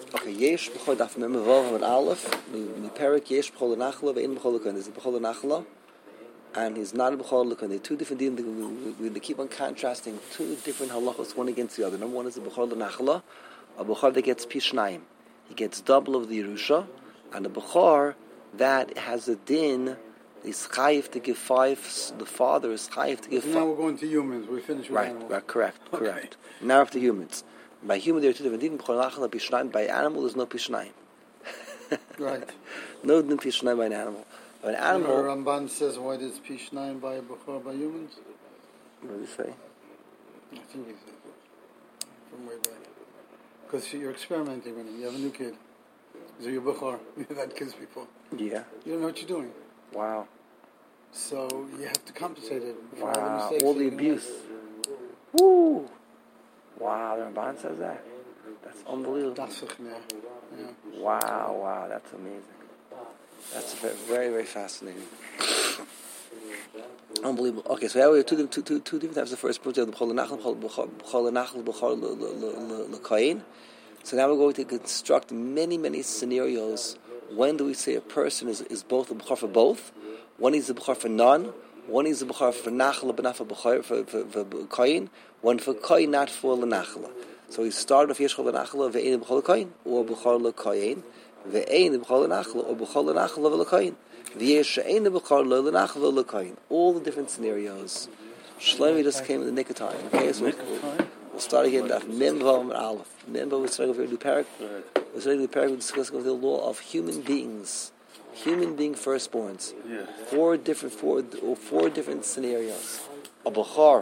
Okay, yesh b'chol daf mem vav and aleph. The parak yesh b'chol nachla ve'in b'chol lekan. Is b'chol nachla, and he's not b'chol lekan. They're two different things. They keep on contrasting two different halachos, one against the other. Number one is the b'chol nachla, a b'chol that gets pishnayim. He gets double of the Yerusha, and the b'chor that has a din is chayiv to give five. The father is chayiv to give five. Now we're going to humans. We finished with animals. Right, correct. Now up to humans. By human there are two different things. By animal there's no pishnayim. Right. No din pishnayim by an animal. By an animal. The Ramban says why there's pishnayim by a b'chor by humans. What does he say? I think he said it from way back. Because you're experimenting with him. You have a new kid. So you're b'chor. You've had kids before. Yeah. You don't know what you're doing. Wow. So you have to compensate it. Wow. All the abuse. Woo. Wow, the Ramban says that. That's unbelievable. Yeah. Wow, that's amazing. That's very, very fascinating. Unbelievable. Okay, so we have two different types of first principle, the b'chol nachal, b'chol l'kayin. So now we're going to construct many scenarios. When do we say a person is both a b'chor for both? One is a b'chor for none. One is a b'chor for nachla, but not for b'chor for kayin. One for kayin, not for l'nachla. So we started with yeshchol l'nachla ve'ein b'chol l'kayin or b'chor l'kayin ve'ein b'chol l'nachla or b'chol l'nachla ve'l'kayin ve'yesh she'ein b'chor l'nachla ve'l'kayin. All the different scenarios. Shlomi just came in the nick of time. Okay, so we'll start again. Mem vav and aleph. Mem vav. We're starting with a new parak. We're starting with the parak. We're discussing the law of human beings. Human being firstborns. Yeah. Four different scenarios. A b'chor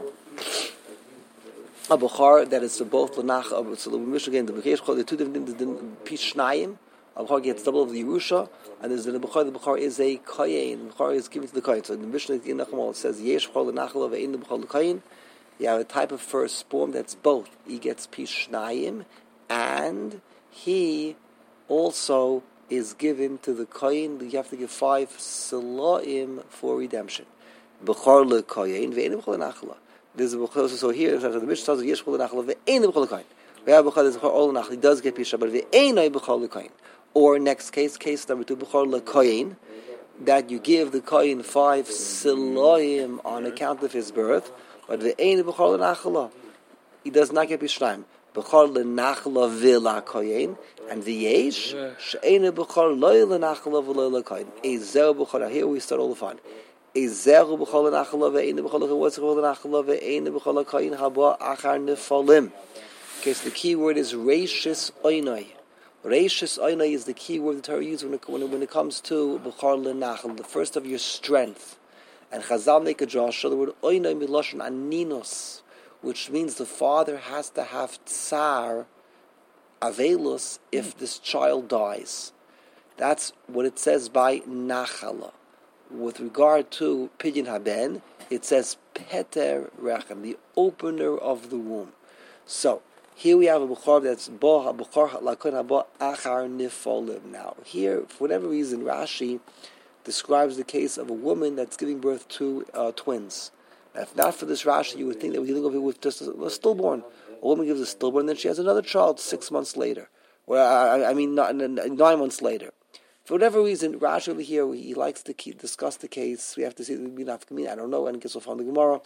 that is for both l'nach. So the Mishnah again, the two different things. The pishnayim. A b'chor gets double of the Yerusha, and there's the b'chor. The b'chor is a kayin. The b'chor is given to the kayin. So the Mishnah in Nachmal it says yesh b'chor l'nachla ve'ein b'chor l'kayin. You have a type of firstborn that's both. He gets pishnayim, and he also is given to the kohen. You have to give 5 silaim for redemption. B'chor l'kohen ve'ein b'chor l'nachla. There's a b'chor. So here the Mishnah tells us yesh b'chor l'nachla ve'ein b'chor l'kohen. We have b'chor that's b'chor all l'nachla. He does get pisha, but ve'ein b'chor l'kohen. Or next case number 2, b'chor l'kohen, that you give the kohen 5 silaim on account of his birth, but ve'ein b'chor l'nachla. He does not get pishaim. B'chor l'nachla v'la kohen, and v'yesh she'ein b'chor loy l'nachla v'loy l'kohen. Ezer b'chor. Here we start all the fun. Ezer b'chor l'nachla ve'ein b'chor l'kohen. What's b'chor l'nachla ve'ein b'chor l'kohen? Haba achar nefalim. Okay, so the key word is reishis oinai. Reishis oinai is the key word the Torah uses when it comes to b'chor l'nachla, the first of your strength. And Chazal make a drasha, the word oinai miloshen aninos, which means the father has to have tsar, avelus, if this child dies. That's what it says by nachala. With regard to pidyon haben, it says peter rechem, the opener of the womb. So here we have a b'chor that's b'chor lakon haba achar nifolim. Now here, for whatever reason, Rashi describes the case of a woman that's giving birth to twins. If not for this Rashi, you would think that we're dealing with just a stillborn. A woman gives a stillborn, then she has another child 6 months later. Well, 9 months later. For whatever reason, Rashi over here, he likes to discuss the case. We have to see the Binaf I don't know, and I guess we'll find the Gemara.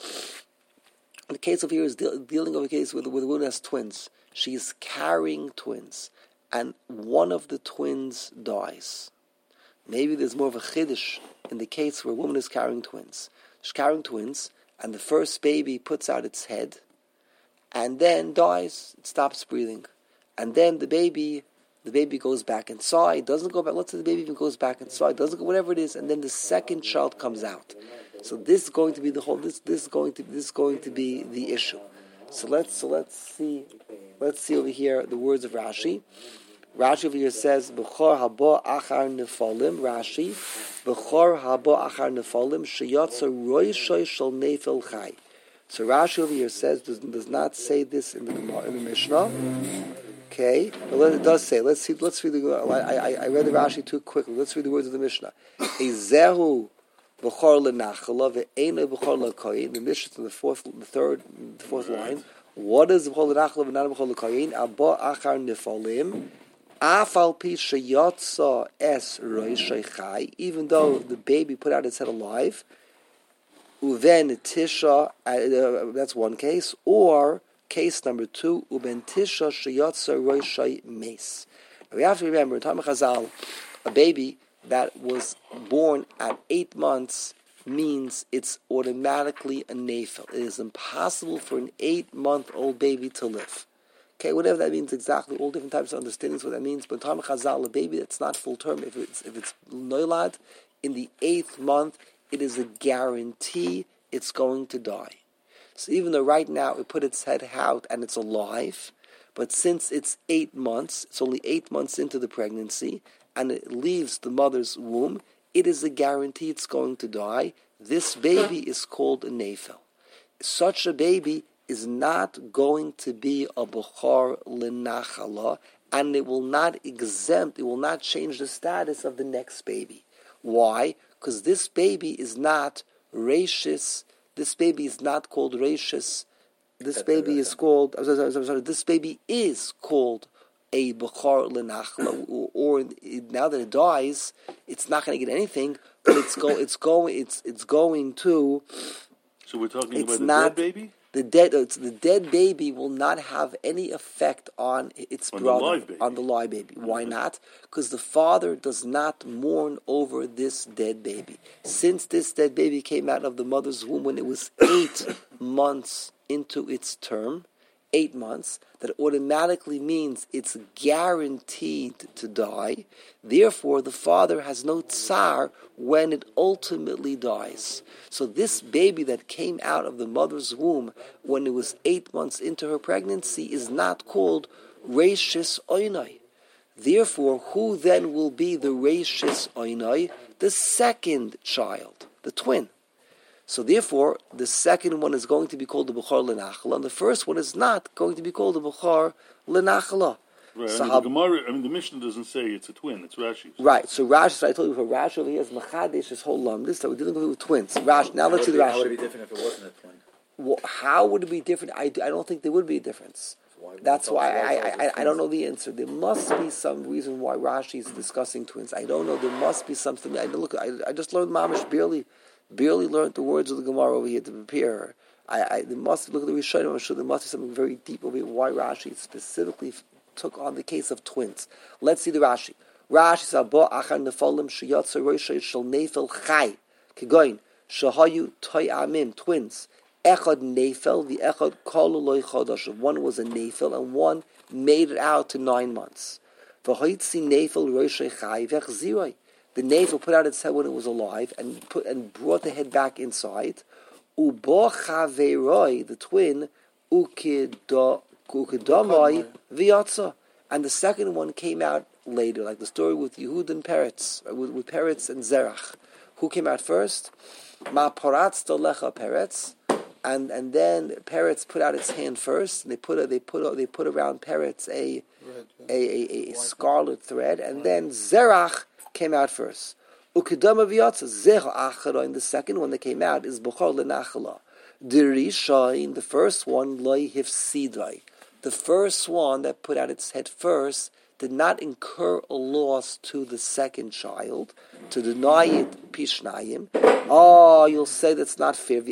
The case over here is dealing with a case where the woman has twins. She is carrying twins, and one of the twins dies. Maybe there's more of a chiddush in the case where a woman is carrying twins. She's carrying twins, and the first baby puts out its head, and then dies. It stops breathing, and then the baby goes back inside. Doesn't go back. Let's say the baby even goes back inside. Doesn't go, whatever it is, and then the second child comes out. So this is going to be the whole. This is going to be the issue. So let's see over here the words of Rashi. Rashi over here says, "B'chor haba achar nefalim." Rashi, "B'chor haba achar nefalim sheyatsa roishay shel nefel chai." So Rashi over here says does not say this in the Mishnah. Okay, but it does say. Let's read the. I read the Rashi too quickly. Let's read the words of the Mishnah. Ezehu b'chor lenachla ve'ena b'chor lekoyin. The Mishnah in the fourth line. What is b'chor lenachla ve'ena b'chor lekoyin? Abba achar nefalim. Afal pi sheyatsa es roishei chai, even though the baby put out its head alive, uven tisha, that's one case, or case number 2, uben tisha sheyatsa roishei mes. We have to remember, in time of Chazal, a baby that was born at 8 months means it's automatically a nefel. It is impossible for an 8-month-old baby to live. Okay, whatever that means exactly, all different types of understandings what that means. But in time of Chazal, a baby that's not full term, if it's noilad, in the 8th month, it is a guarantee it's going to die. So even though right now it put its head out and it's alive, but since it's 8 months, it's only 8 months into the pregnancy, and it leaves the mother's womb, it is a guarantee it's going to die. This baby is called a nefel. Such a baby is not going to be a bechor lenachala, and it will not change the status of the next baby. Why? Because this baby is not rashis. This baby is not called rashis. This baby is called. This baby is called a bechor lenachla, or now that it dies, it's not going to get anything, but it's going to. So we're talking about the dead baby. The dead baby will not have any effect on its brother, on the live baby. Why not? Because the father does not mourn over this dead baby. Since this dead baby came out of the mother's womb when it was 8 months into its term, 8 months, that automatically means it's guaranteed to die. Therefore, the father has no tsar when it ultimately dies. So this baby that came out of the mother's womb when it was 8 months into her pregnancy is not called Reishis Oinai. Therefore, who then will be the Reishis Oinai? The second child, the twin. So therefore, the second one is going to be called the Bechor Lenachla, and the first one is not going to be called the Bechor Lenachla. Right, so the Gemara, the Mishnah doesn't say it's a twin, it's Rashi. Right, so Rashi, so I told you before, Rashi over here is Machadesh, his whole lumdis, so we didn't go with twins. Rashi, now let's see the Rashi. How would it be different if it wasn't a twin? Well, how would it be different? I don't think there would be a difference. That's why I don't know the answer. There must be some reason why Rashi is discussing twins. I don't know. There must be something. I just learned Mamish, barely learned the words of the Gemara over here to prepare her. There must look at the Rishonim. I'm sure there must be something very deep over here why Rashi specifically took on the case of twins. Let's see the Rashi. Rashi says, "Bo achar nefalim sheyatsa roshei shel nefel chai kegoin shahayu toy amim twins echad nefel the echad kolu loy chodash." One was a nefel and one made it out to 9 months. V'hoitzi nefel roshei chai v'echziroi. The nefel put out its head when it was alive and brought the head back inside. Ubo chaveroi, the twin, ukidamai v'yatza. And the second one came out later, like the story with Yehud and Peretz, with Peretz and Zerach. Who came out first? Ma paratz dolecha Peretz, and then Peretz put out its hand first. And they put around Peretz a scarlet thread, and then Zerach came out first. Ukidama v'yatza zecha achara, in the second one that came out is Bechor Lenachla. Dirishain, the first one, loy hifsidai. The first one that put out its head first did not incur a loss to the second child, to deny it pishnayim. Oh, you'll say that's not fair.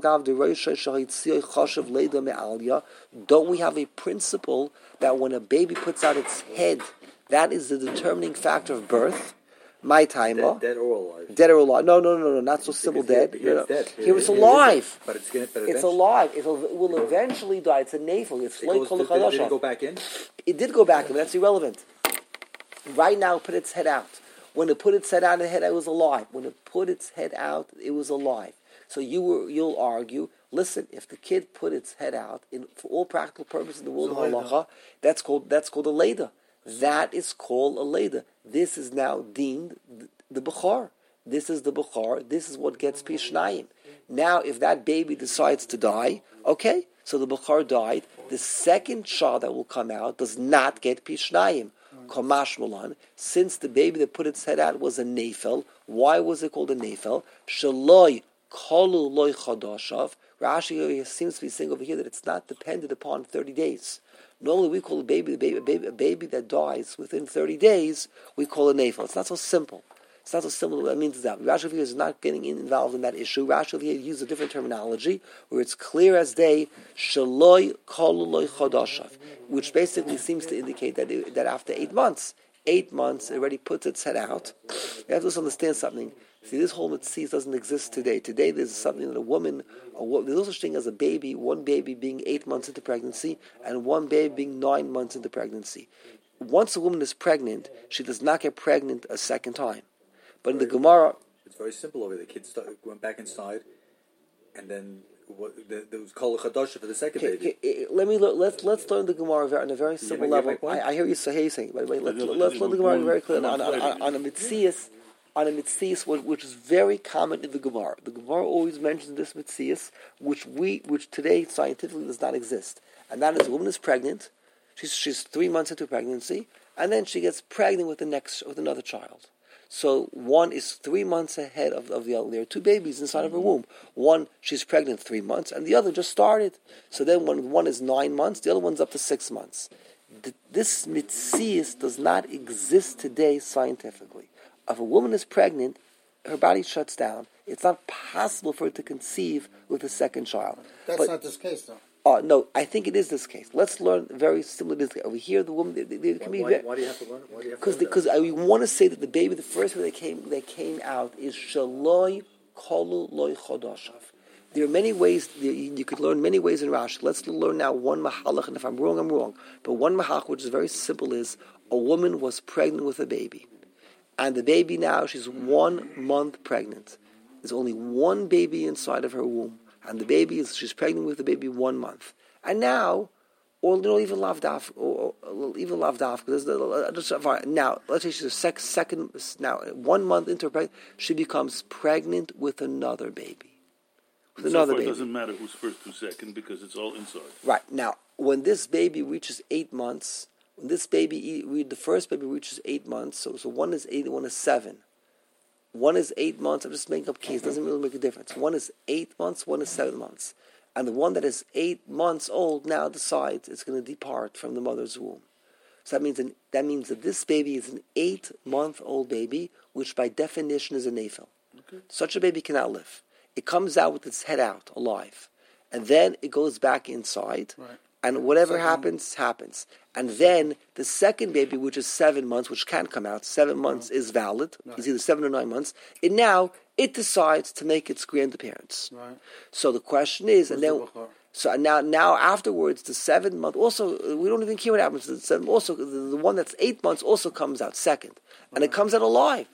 Don't we have a principle that when a baby puts out its head, that is the determining factor of birth? My time, dead or alive? Dead or alive? No, not so simple dead. It's dead. Here it's alive. But it's alive. It will eventually die. It's a nefel. Did it go back in? It did go back in. That's irrelevant. Right now, it put its head out. When it put its head out, it was alive. When it put its head out, it was alive. So you'll argue. Listen, if the kid put its head out, for all practical purposes in the world of halacha, that's called a leda. That is called a leda. This is now deemed the Bechor. This is the Bechor. This is what gets Pishnayim. Now, if that baby decides to die, okay, so the Bechor died. The second child that will come out does not get Pishnayim. Kamash Mulan, since the baby that put its head out was a nefel, why was it called a nefel? Shaloi kolu loy chodoshav. Rashi seems to be saying over here that it's not dependent upon 30 days. Normally we call a baby that dies within 30 days, we call a nafel. It's not so simple. It's not so simple what that means that. Rashi here is not getting involved in that issue. Rashi here uses a different terminology where it's clear as day, shaloi kololoi chodashav, which basically seems to indicate that after 8 months, it already puts its head out. You have to understand something. See, this whole mitzvah doesn't exist today. Today there's something that there's no such thing as a baby, one baby being 8 months into pregnancy and one baby being 9 months into pregnancy. Once a woman is pregnant, she does not get pregnant a second time. But in the Gemara... It's very simple over there. The kids went back inside and then there was Kol Chadasha for the second baby. Let's learn the Gemara on a very simple level. I hear you saying, but let's learn the Gemara very clearly on a mitzias. On a mitzias, which is very common in the Gemara. The Gemara always mentions this mitzias, which today scientifically does not exist, and that is a woman is pregnant. She's 3 months into pregnancy, and then she gets pregnant with another child. So one is 3 months ahead of the other. There are 2 babies inside of her womb. One, she's pregnant 3 months, and the other just started. So then when one is 9 months, the other one's up to 6 months. This mitzias does not exist today scientifically. If a woman is pregnant, her body shuts down. It's not possible for her to conceive with a second child. That's not this case, though. No, I think it is this case. Let's learn very similar to this case. Over here, the woman... Why do you have to learn it? Because I want to say that the first baby that came out is Shaloi Kolu Loi Chodashav. There are many ways, you could learn many ways in Rashi. Let's learn now one mahalach, and if I'm wrong, I'm wrong. But one mahalach, which is very simple, is a woman was pregnant with a baby. And the baby now, she's 1 month pregnant. There's only one baby inside of her womb. And she's pregnant with the baby 1 month. And now, even lavdaf, now, let's say she's second, now, 1 month into her pregnancy, she becomes pregnant with another baby. It doesn't matter who's first, who's second, because it's all inside. Right. Now, when this baby reaches 8 months, the first baby reaches 8 months, so one is 8 and one is 7. One is 8 months, I'm just making up case, doesn't really make a difference. One is 8 months, one is 7 months. And the one that is 8 months old now decides it's going to depart from the mother's womb. So that means that this baby is an 8-month-old baby, which by definition is a nafel. Okay. Such a baby cannot live. It comes out with its head out, alive. And then it goes back inside. Right. And whatever happens. And then the second baby, which is 7 months, which can come out, 7 months is valid. Right. It's either 7 or 9 months. It decides to make its grand appearance. Right. So the question is, now afterwards, the 7 month also, we don't even care what happens. The one that's 8 months also comes out second, and it comes out alive.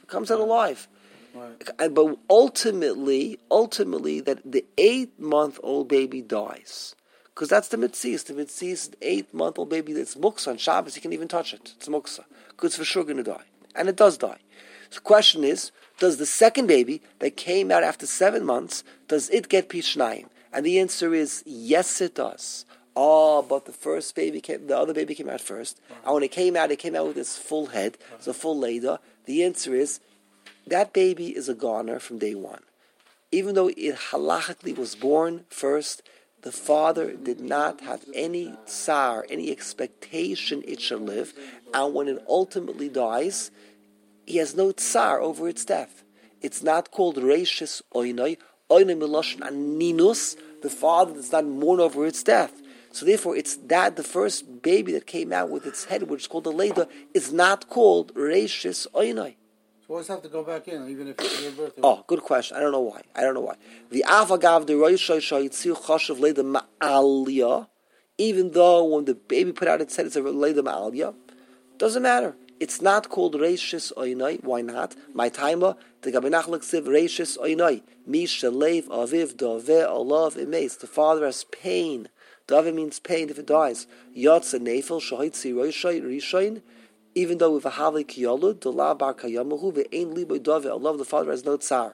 Right. But ultimately, that the 8-month-old baby dies. Because that's the mitzias. The mitzias, 8-month-old baby that's muksa on Shabbos, you can't even touch it. It's muksa. Because it's for sure going to die. And it does die. So the question is, does the second baby that came out after 7 months, does it get pishnayim? And the answer is, yes, it does. But the other baby came out first. Right. And when it came out with its full head. Right. It's a full leda. The answer is, that baby is a goner from day one. Even though it halachically was born first, the father did not have any tsar, any expectation it should live, and when it ultimately dies, he has no tsar over its death. It's not called reishis oinoi miloshin aninus. The father does not mourn over its death. So therefore, it's that the first baby that came out with its head, which is called the leda, is not called reishis oinoi. Always have to go back in, even if it's your birthday. Oh, good question. I don't know why. The avagav the roishay shayitziu chashav leda ma'alya, even though when the baby put out its head, it's a leda ma'alya, doesn't matter. It's not called reishis oinai. Why not? My timer the gabinachlek siv reishis oinai mi shalev aviv dove alav imes. The father has pain. Dove means pain if it dies. Yatsa nefel shayitzi roishay rishain. Even though with a havik yolud, the la bar kayamahu, the ain liboy dove, Allah the father has no tsar.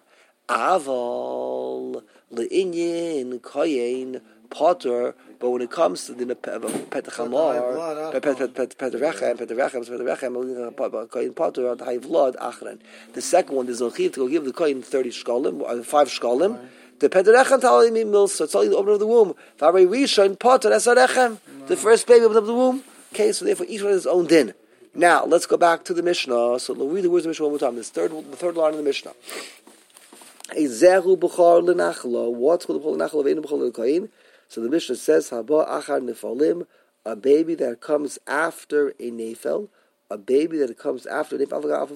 Aval leinyin kayin potter, but when it comes to the petachamar, petachem, kayin potter, the high blood achran. The second one is a chiv to go give the kayin 30 shkalim, 5 shkalim. The pederechem telling me milsa. It's only the opening of the womb. V'arei rishon potter esarechem. The first baby opened up the womb. Okay, so therefore each one has its own din. Now let's go back to the Mishnah. So we'll read the words of the Mishnah one more time. The third line of the Mishnah. Ezeru b'chor lenachlo. What's called b'chor lenachlo? Ve'enu b'chor lekoyin. So the Mishnah says, Haba achar nefalim, a baby that comes after a nefel, a baby that comes after a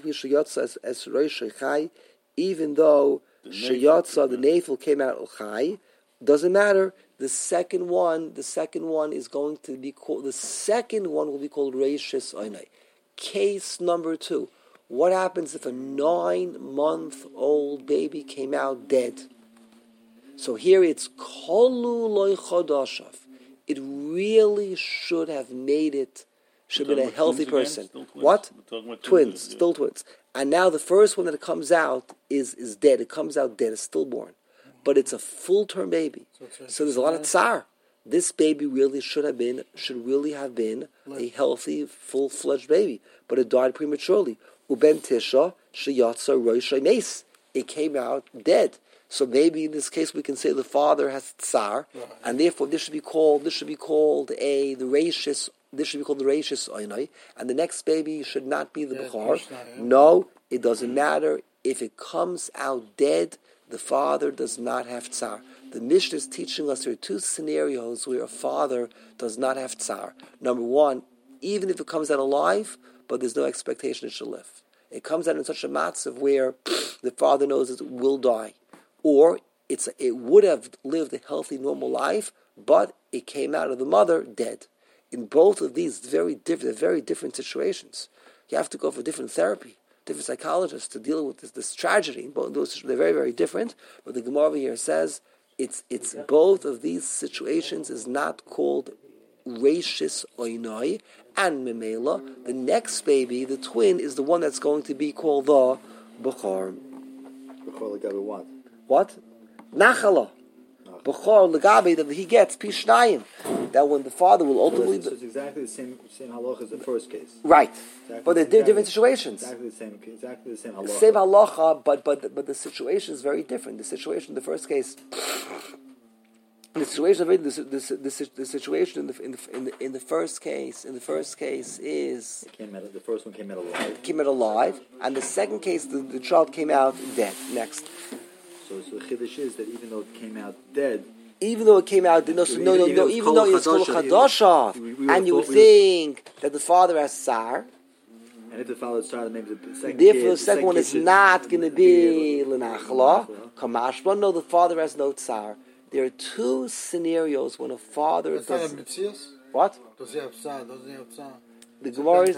nefel, even though sheyatsa, the nefel came out chai, doesn't matter. The second one is going to be called, the second one will be called Reishis Oinai. Case number 2. What happens if a 9-month-old baby came out dead? So here it's kolu loy chodashav. It really should have made it, should have been a healthy person. What? Twins, still twins. And now the first one that comes out is dead. It comes out dead, it's stillborn. But it's a full-term baby. So there's a lot of tsar. This baby really should really have been a healthy, full-fledged baby. But it died prematurely. Uben tisha sheyatsa rosh meis. It came out dead. So maybe in this case we can say the father has tsar, and therefore this should be called the reishis oinai, and the next baby should not be the bechor. No, it doesn't matter if it comes out dead. The father does not have tsar. The Mishnah is teaching us there are 2 scenarios where a father does not have tsar. Number 1, even if it comes out alive, but there's no expectation it should live. It comes out in such a matzav where the father knows it will die. Or it would have lived a healthy, normal life, but it came out of the mother dead. In both of these very different situations, you have to go for different therapy, different psychologists to deal with this tragedy. Both of those they're very, very different. But the Gemara over here says it's both of these situations is not called Reishis Oinoi, and Memela. The next baby, the twin, is the one that's going to be called the Bechor. Bechor legabe what? What? Nachala. Bechor legabe that he gets pishnayim. That when the father will ultimately. So it's exactly the same halacha as the first case. Right, but they're different situations. Exactly the same halacha. Same halacha, but the situation is very different. The situation in the first case. The situation in the first case is the first one came out alive. Came out alive, and the second case the child came out dead. Next. So the chiddush is that even though it came out dead, even though it came out, even though it's called chadashav, and you would think that the father has tsar. And if the father started, maybe the second. Therefore, the second one is not going to be lenachla kamashba. No, the father has no tsar. There are 2 scenarios when a father does. What? Does he have tsar? Doesn't he have tsar? The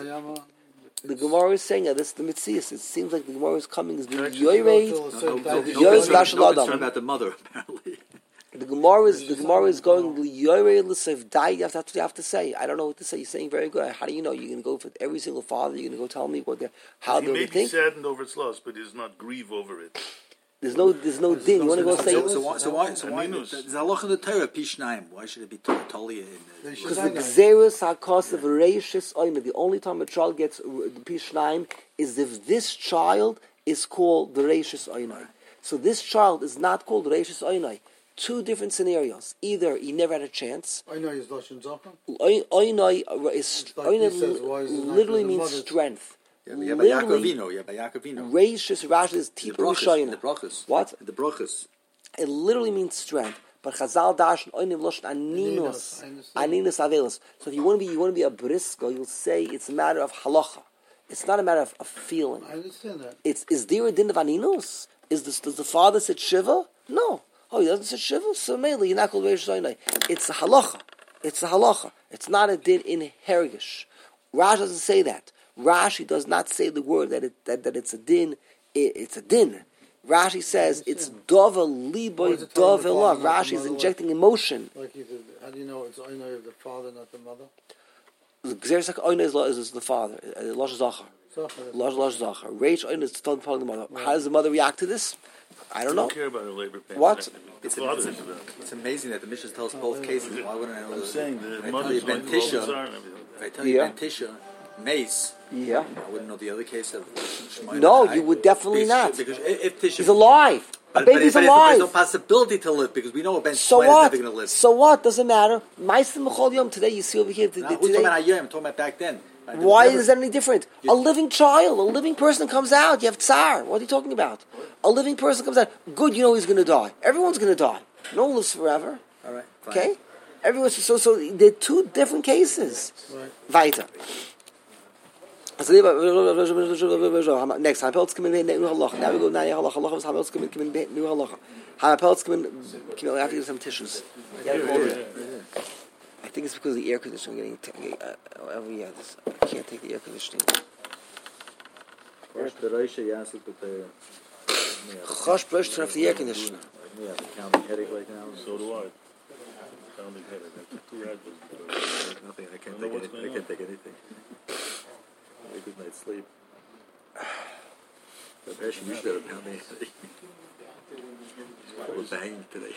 Gemara is saying that this is the mitzias. It seems like the Gemara is coming as being yoyred. It's talking about the mother, apparently. The Gemara is going yoyred l'sev dai. That's what you have to say. I don't know what to say. You're saying very good. How do you know? You're going to go for every single father. You're going to go tell me how they think. He may be saddened over its loss, but he does not grieve over it. There's no din. You want to go say? So why? There's halacha in the Torah pishnayim. Why should it be totally in? Because the gzeirus hakos of reishis oina. The only time a child gets pishnayim is if this child is called the reishis oina. So this child is not called reishis oina. 2 different scenarios. Either he never had a chance. Oina is lashon zaka. Oina literally means strength. Yeah, by Yaakov Vino. Reishis Rashi is Tipa Rishayna. The brachas. What? The brachas. It literally means strength. But Chazal Dash Oinim Loshen Aninos Avelos. So if you want to be a brisko, you'll say it's a matter of halacha. It's not a matter of feeling. I understand that. Is there a din of Aninos? Does the father say Shiva? No. Oh, he doesn't say Shiva? So mainly you're not called Reishis Oinai. It's a halacha. It's not a din in Hergish. Rashi doesn't say that. Rashi does not say the word that it's a din. It's a din. Rashi says it's dova liboy dova love. Rashi is injecting emotion. Like how do you know it's oina of the father, not the mother? The gzeirsak oina is the father. Losh zachar. Losh zachar. Reish oina is the father, the mother. How does the mother react to this? I don't know. Care about her labor pain. What? It's amazing that the Mishnah tells both cases. Why wouldn't I know? I'm saying the if mother's I tell you Ben Tisha, mace. Yeah. I wouldn't know the other case of Shemaim. No, you would definitely not. Because if Tisha he's alive. A baby's alive. There's no possibility to live because we know Ben So Shmuel is what? never going to live. So what? Doesn't matter. Ma'asim B'chol Yom. Today you see over here. Who's talking about Ayom? I'm talking about back then. Why is that any different? A living child, a living person comes out. You have tsar. What are you talking about? A living person comes out. Good, you know he's going to die. Everyone's going to die. No one lives forever. All right. Fine. Okay? Everyone's so they're two different cases. Right. Weiter. Next, Hamapelts come in new halacha. Now we go now halacha. Halacha was Hamapelts come in new halacha. Hamapelts come in. I have to get some tissues. I think it's because of the air conditioning getting. I can't take the air conditioning. Chosh brush turn off the air conditioner. Yeah, the counting headache right now. So do I. Counting headache. I took 2 Advils. Nothing. I can't take anything. A good night's sleep. But actually, you should have pounding headache. We're banging today.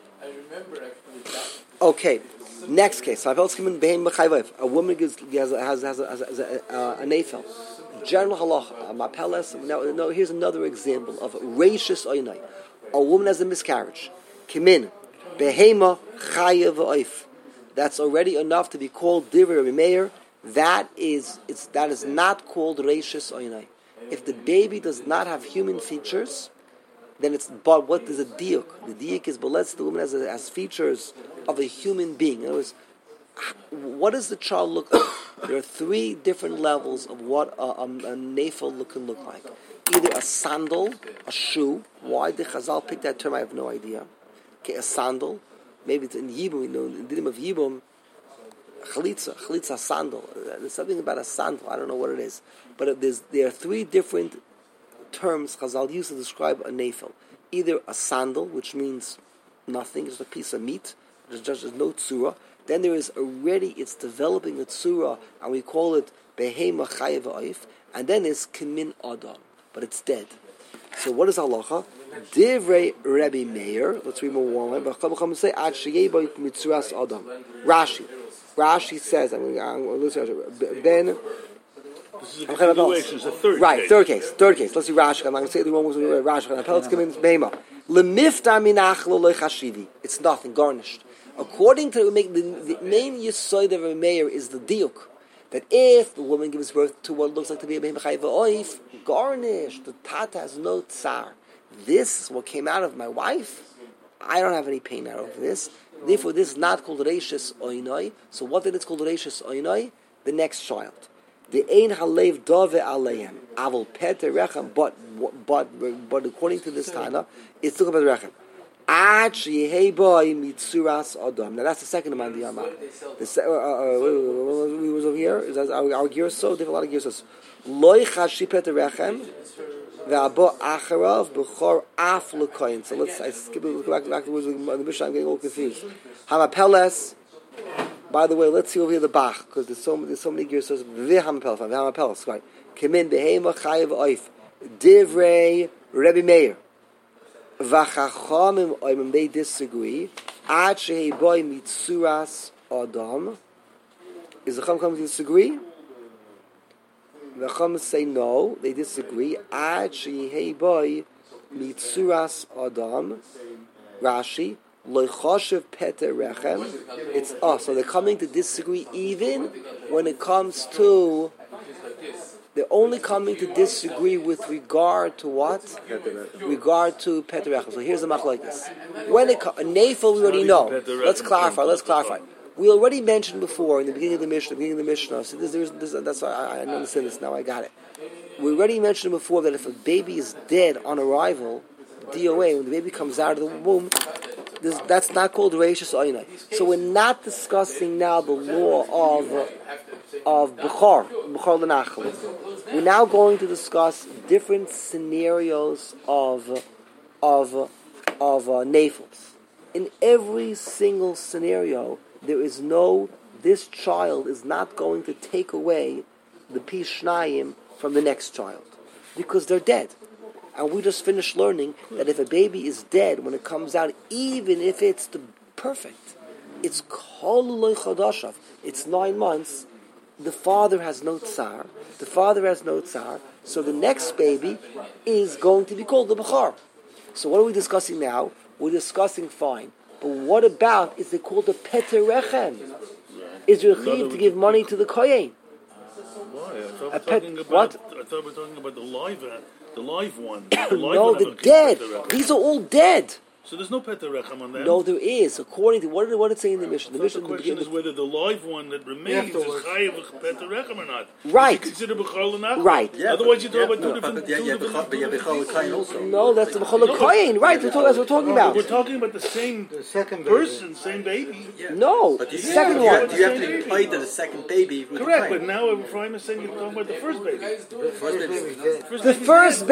Okay, next case. A woman has a nafel. General halacha. Mapeles. No, here's another example of rachis oinai. A woman has a miscarriage. Kimin behema chayav oif. That's already enough to be called divrei meir. That is not called rachis oinai. If the baby does not have human features, then it's, but what is a diuk? The diuk is, but let's, the woman has features of a human being. In other words, what does the child look like? There are 3 different levels of what a nafel can look like. Either a sandal, a shoe. Why did Chazal pick that term? I have no idea. Okay, a sandal. Maybe it's in Yibum, you know, in the name of Yibum, chalitza, sandal. There's something about a sandal. I don't know what it is. But there are 3 different terms Chazal used to describe a nafel. Either a sandal, which means nothing, just a piece of meat, there's no tzura. Then there is already, it's developing a tzura, and we call it behema chayav oif. And then it's kimin adam, but it's dead. So what is halacha? Divrei Rebbe Meir. Let's read more one line. Say ad sheyeba mitzuras adam. Rashi says, Ben. This is a continuation. It's a third right, case. third case. Let's see Rashi. I'm going to say the one was Rashi. Let's come in behema. Lemifta minach lo lechashivi. It's nothing, garnished. According to the main yisoid of a mayor is the diuk, that if the woman gives birth to what looks like to be a behema chayiv oif, garnished, the tata has no tsar. This is what came out of my wife. I don't have any pain out of this. Therefore, this is not called reishis oinoi. So what then it's called reishis oinoi? The next child. The ein halev dove aleim avol peter rechem. But according to this Tana, it's talking about the rechem. Mitzuras Adam. Now that's the second amount of the Yama. We was over here. Our gear is so different. A lot of gears. Loi chashipet rechem ve'abo acharav b'chor af lekoyin. So let's go back to the words of the Mishnah. I'm getting all confused. Hamapeles. By the way, let's see over here the Bach because there's so many gears. So v'hamapeles. Right. Kimin behema chayiv oif divrei Rebbe Meir. V'chachamim oimim, they disagree. Ad shehei boy mitzuras adam. Is the Chacham coming to disagree? The Chacham say no. They disagree. Ad shehei boy mitzuras adam. Rashi lo choshev peter rechem. It's us. So they're coming to disagree even when it comes to. They're only coming to disagree with regard to what? Regard to Peter Echel. So here's the machlokes. When a nafel, we already know. Let's clarify. We already mentioned before in the beginning of the Mishnah. So that's why I understand this now. I got it. We already mentioned before that if a baby is dead on arrival, DOA, when the baby comes out of the womb, that's not called Reishis Oinai. So we're not discussing now the law of Bechor L'Nachal. We're now going to discuss different scenarios of nafels. In every single scenario, this child is not going to take away the Pi Shnayim from the next child because they're dead. And we just finished learning that if a baby is dead when it comes out, even if it's the perfect, it's kol loy chodashav. It's 9 months. The father has no tsar. So the next baby is going to be called the Bechor. So what are we discussing now? We're discussing fine. But what about, is it called a Peter Rechem? Is there a chiv to give money to the Kohen? Why? I thought we're talking about the live one. No, the dead. These are all dead. So there's no Peter Rechem on them? No, there is. According to what it's saying in the Mishnah. The question is whether the live one that remains is Chayiv Peter Rechem or not. Right. Is it considered B'chol Nachla? Right. Yeah, otherwise you talk about two different... But you have B'chol Kain also. No, that's the B'chol Kohen. Right, that's what we're talking about. We're talking about the same person, same baby. Yeah. No, but the second one. You have to imply that the second baby... Correct, but now Ephraim is saying you're talking about the first baby. The first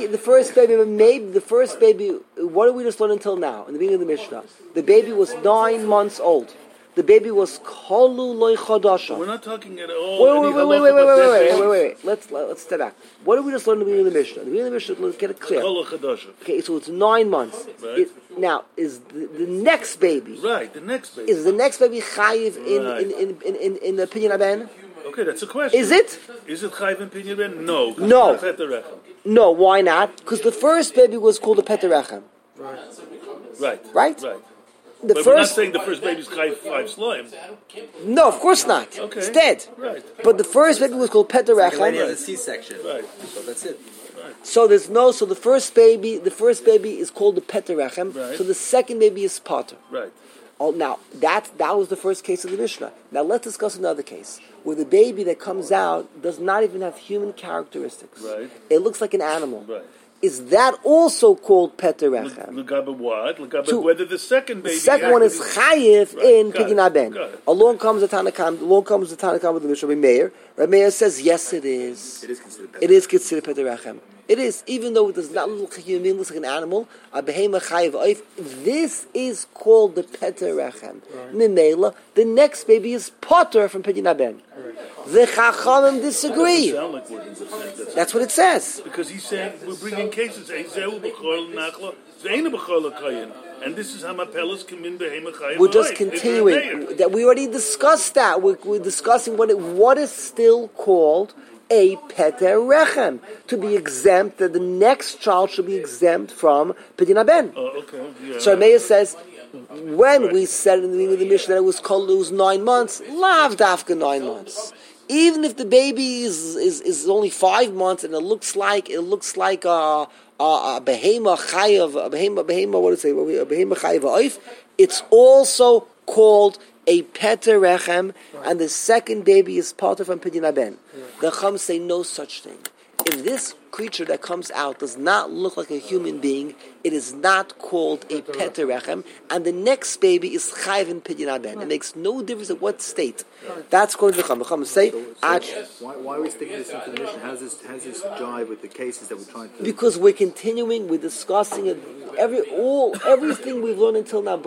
baby, what did we just learn until now, in the beginning of the Mishnah? The baby was 9 months old. The baby was Kolu Loy Chodasha. We're not talking at all... Wait. Let's step back. What did we just learn in the beginning of the Mishnah? In the beginning of the Mishnah, let's get it clear. Okay, so it's 9 months. Right. Now, is the next baby... Right, the next baby. Is the next baby Chayiv in the Pinyan Aben? Okay, that's a question. Is it? Is it Chayiv in Pinyan Ben? No. No. No, why not? Because the first baby was called a Peter Rechem. Right. We're not saying the first baby's Chayiv 5 Sloim. No, of course not. Okay. It's dead. Right. But the first baby was called Peter Rechem. Like a C-section. Right. So that's it. So the first baby is called the Peter Rechem. Right. So the second baby is Potter. Right. Oh, now that was the first case of the Mishnah. Now let's discuss another case where the baby that comes out does not even have human characteristics. Right. It looks like an animal. Right. Is that also called Peter Rechem? L'gabe what? L'gabe whether the second baby... The second one is Chayiv in Pidyon Aben. Along comes the Tanakam with the Mishnah Meir. Rabbi Meir says, yes, it is. It is considered Peter Rechem. It is, even though it does not look like a human being, it looks like an animal. This is called the Peter Rechem. Mimela, the next baby is Potter from Pidyon Aben. The Chachamim disagree. That's what it says. Because he's saying, we're bringing cases, and this is Hamapelas Kamin Behema Chayim. We're just continuing. That we already discussed that. We're discussing what is still called a Peter Rechem, to be exempt, that the next child should be exempt from Pidyon Aben. Okay. Yeah. So Meir says, when we said in the beginning of the Mishnah that it was 9 months, lav dafka 9 months. Even if the baby is only 5 months and it looks like a behema chayav, a behema chayav oif, it's also called a Peter Rechem, and the second baby is Potter from Pidyon Aben. The Chum say no such thing. If this creature that comes out does not look like a human being, it is not called a Peter Rechem, and the next baby is Chayiv in Pidyon Aben. It makes no difference at what state. That's according to the Chum. The Chum say, why are we sticking this into the mission? How's this jive with the cases that we're trying to... Because we're continuing, we're discussing it. Everything we've learned until now,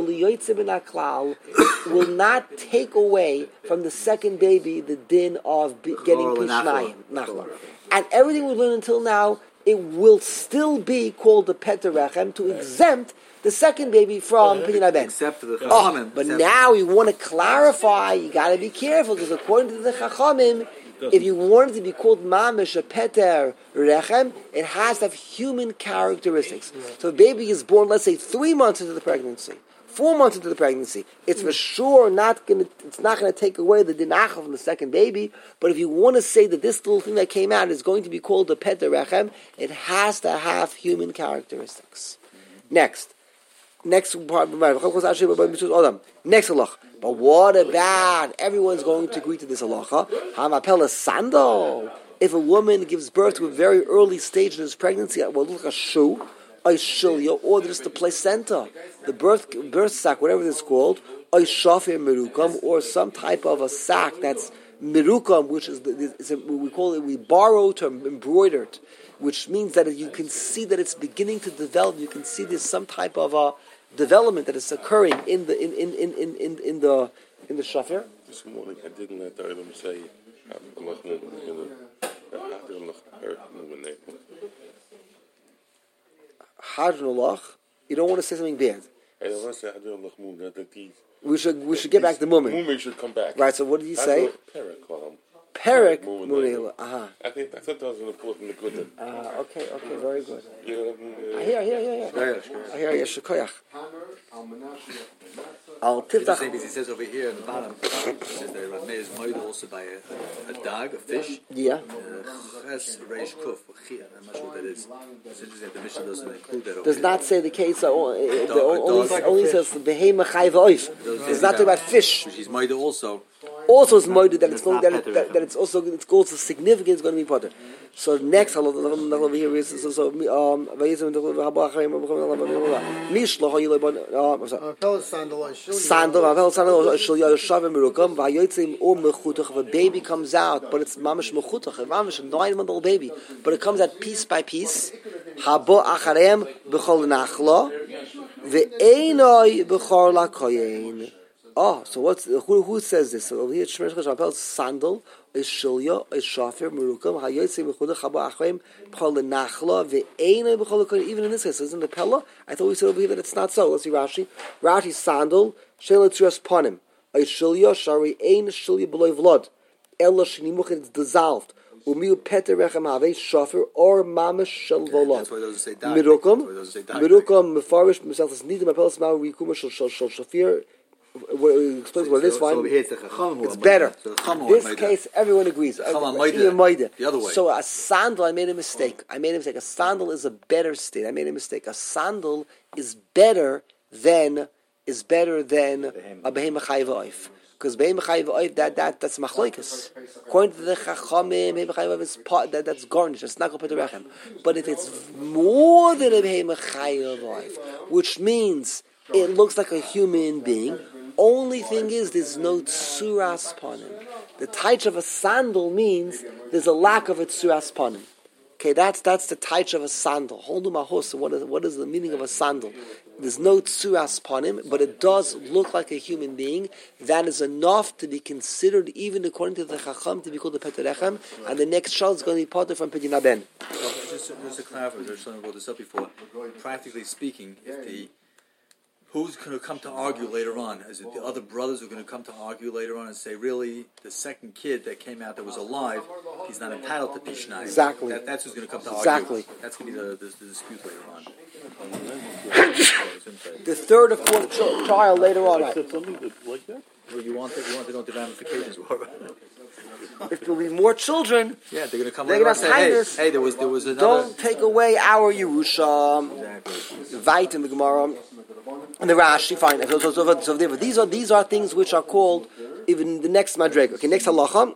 will not take away from the second baby the din of getting Pishnayim. And everything we've learned until now, it will still be called the Peter Rechem to exempt the second baby from Pidyon Aben. Except for the Chachamim. But now you want to clarify, you got to be careful, because according to the Chachamim, if you want it to be called Mamish, a Peter Rechem, it has to have human characteristics. So a baby is born, let's say, 3 months into the pregnancy, 4 months into the pregnancy. It's for sure not going to take away the dinach from the second baby. But if you want to say that this little thing that came out is going to be called the Peter Rechem, it has to have human characteristics. Next part. Next halach. But what about everyone's going to agree to this halacha? Hamapela sandal. If a woman gives birth to a very early stage in his pregnancy, well, look a shoe, a shilya, or just the placenta, the birth sac, whatever it's called, a shafir merukam, or some type of a sac that's merukam, which is we borrowed to embroidered, which means that you can see that it's beginning to develop. You can see there's some type of a development that is occurring in the shafir. This morning I didn't let the Olam say Hadronulach. You don't want to say something bad. I don't want to say Hadronulach. We should get back to Mummy. Mummy should come back. Right. So what did you say? Perek moving Munela. on. I thought that was an important good. Okay, very good. Yeah. I hear. I hear Yeshikoyach. I'll tip that. He says over here in the bottom, he says that Rav Meir is made also by a dog, a fish. Yeah. Ches reish kuf. I'm not sure what that is. It's interesting that the Mishnah doesn't include that. Does not say the case. Dog. Only says the behema chayv oif. It's not talking about fish. He's made also. Also, it's moided that it's going that it's also its goals of significance is going to be potter. So next, over here is a baby comes out, but it's mamish mechutach, a mamish 9-month-old baby, but it comes out piece by piece. Habo acharem b'chol nachla ve'enoi b'chor lakoyin. Oh, so who says this? So over here, Shmesh Chashapel, sandal, is shilya, is shafir, merukam, hayotze mechuda chaba achreim, b'chol lenachla, ve'enei b'chol lakoyin. Even in this case, isn't it pella? I thought we said over here that it's not so. Let's see Rashi. Rashi, sandal, shelet tzras panim, is shilya, shari ein shilya b'loy vlod, ella shenimuch, it's dissolved. Umiu peter rechem have shafir or mamish shel volod. That's why it doesn't say dog. Merukam, mefarish, mesach, it's neither my pelas ma'u rikuma shel shafir. Explains what this one. It's better. This case, everyone agrees. Even Moide. The other way. So a sandal, I made a mistake. A sandal is a better state. I made a mistake. A sandal is better than a behema chayv oif. Because behema chayv oif, that's machlokes. According to the chachamim, behema chayv oif is part that's garnished. It's not going to put the rechem. But if it's more than a behema chayv oif, which means it looks like a human being. Only thing is, there's no tsuras panim. The taich of a sandal means there's a lack of a tsuras panim. Okay, that's the taich of a sandal. Holdu mahos. So what is the meaning of a sandal? There's no tsuras panim, but it does look like a human being. That is enough to be considered, even according to the chacham, to be called the peterechem. And the next child is going to be potter from Pidyon Haben. Just to clarify, I brought this up before. Practically speaking, who's going to come to argue later on? Is it the other brothers who are going to come to argue later on and say, really, the second kid that came out that was alive, he's not entitled to Pishnai? Exactly. That's who's going to come to argue. Exactly. That's going to be the dispute later on. The third or fourth trial later on. Like that? Well, you want to know what the ramifications were. If there will be more children, yeah, they're going to come later and say, hey, there was another... Don't take away our Yerusha. Exactly. Vayt in the Gemara. And the Rashi, fine. So these are things which are called even the next madrega. Okay, next halacha.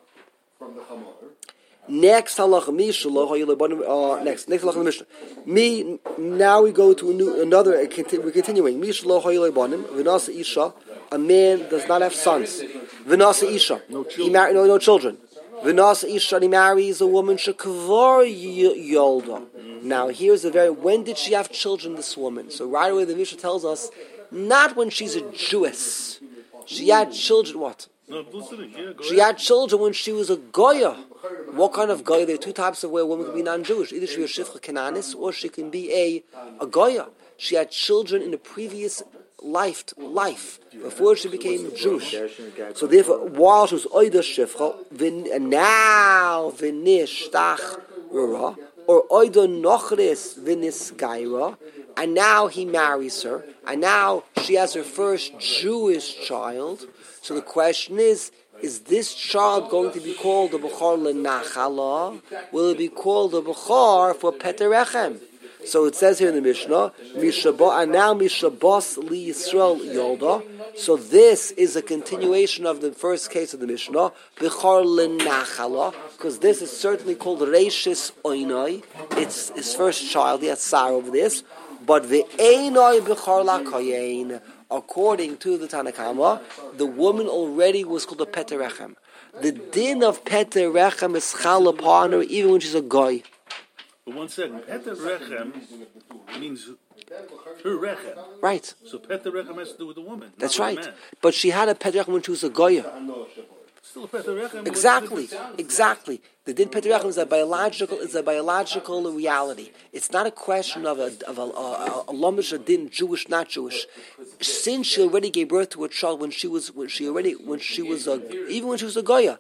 Next halacha. Next halacha in the Mishnah. Now we go to another. We're continuing. V'nasa isha. A man does not have sons. V'nasa isha. He married no children. V'nasa isha. He marries a woman. Shekvar yolda. Now here's when did she have children? This woman. So right away the Mishnah tells us. Not when she's a Jewess. She had children, what? She had children when she was a Goya. What kind of Goya? There are two types of where a woman can be non-Jewish. Either she was Shifcha Cananis or she can be a Goya. She had children in the previous life, before she became Jewish. So therefore, while she was Oida Shifcha, and now V'nishtach Rura, or Oida Nochris V'nis Gaira, and now he marries her, and now she has her first Jewish child. So the question is this child going to be called the Bechor L'Nachala? Will it be called the Bechor for Peterechem? So it says here in the Mishnah, and now Mishabos Li Yisrael Yolda. So this is a continuation of the first case of the Mishnah, Bechor L'Nachala, because this is certainly called Reishis Oinoi. It's his first child. He has Sarah over this. But ve'enoi b'chor lakoyin, according to the Tanakama, the woman already was called a peterechem. The din of peterechem is chal upon her even when she's a goy. But 1 second, peterechem means her rechem. Right. So peterechem has to do with the woman. That's right. But she had a peterechem when she was a goya. Still a peterechem. Exactly. The din peterechem is a biological reality. It's not a question of a lamish din, Jewish, not Jewish. Since she already gave birth to a child even when she was a goya,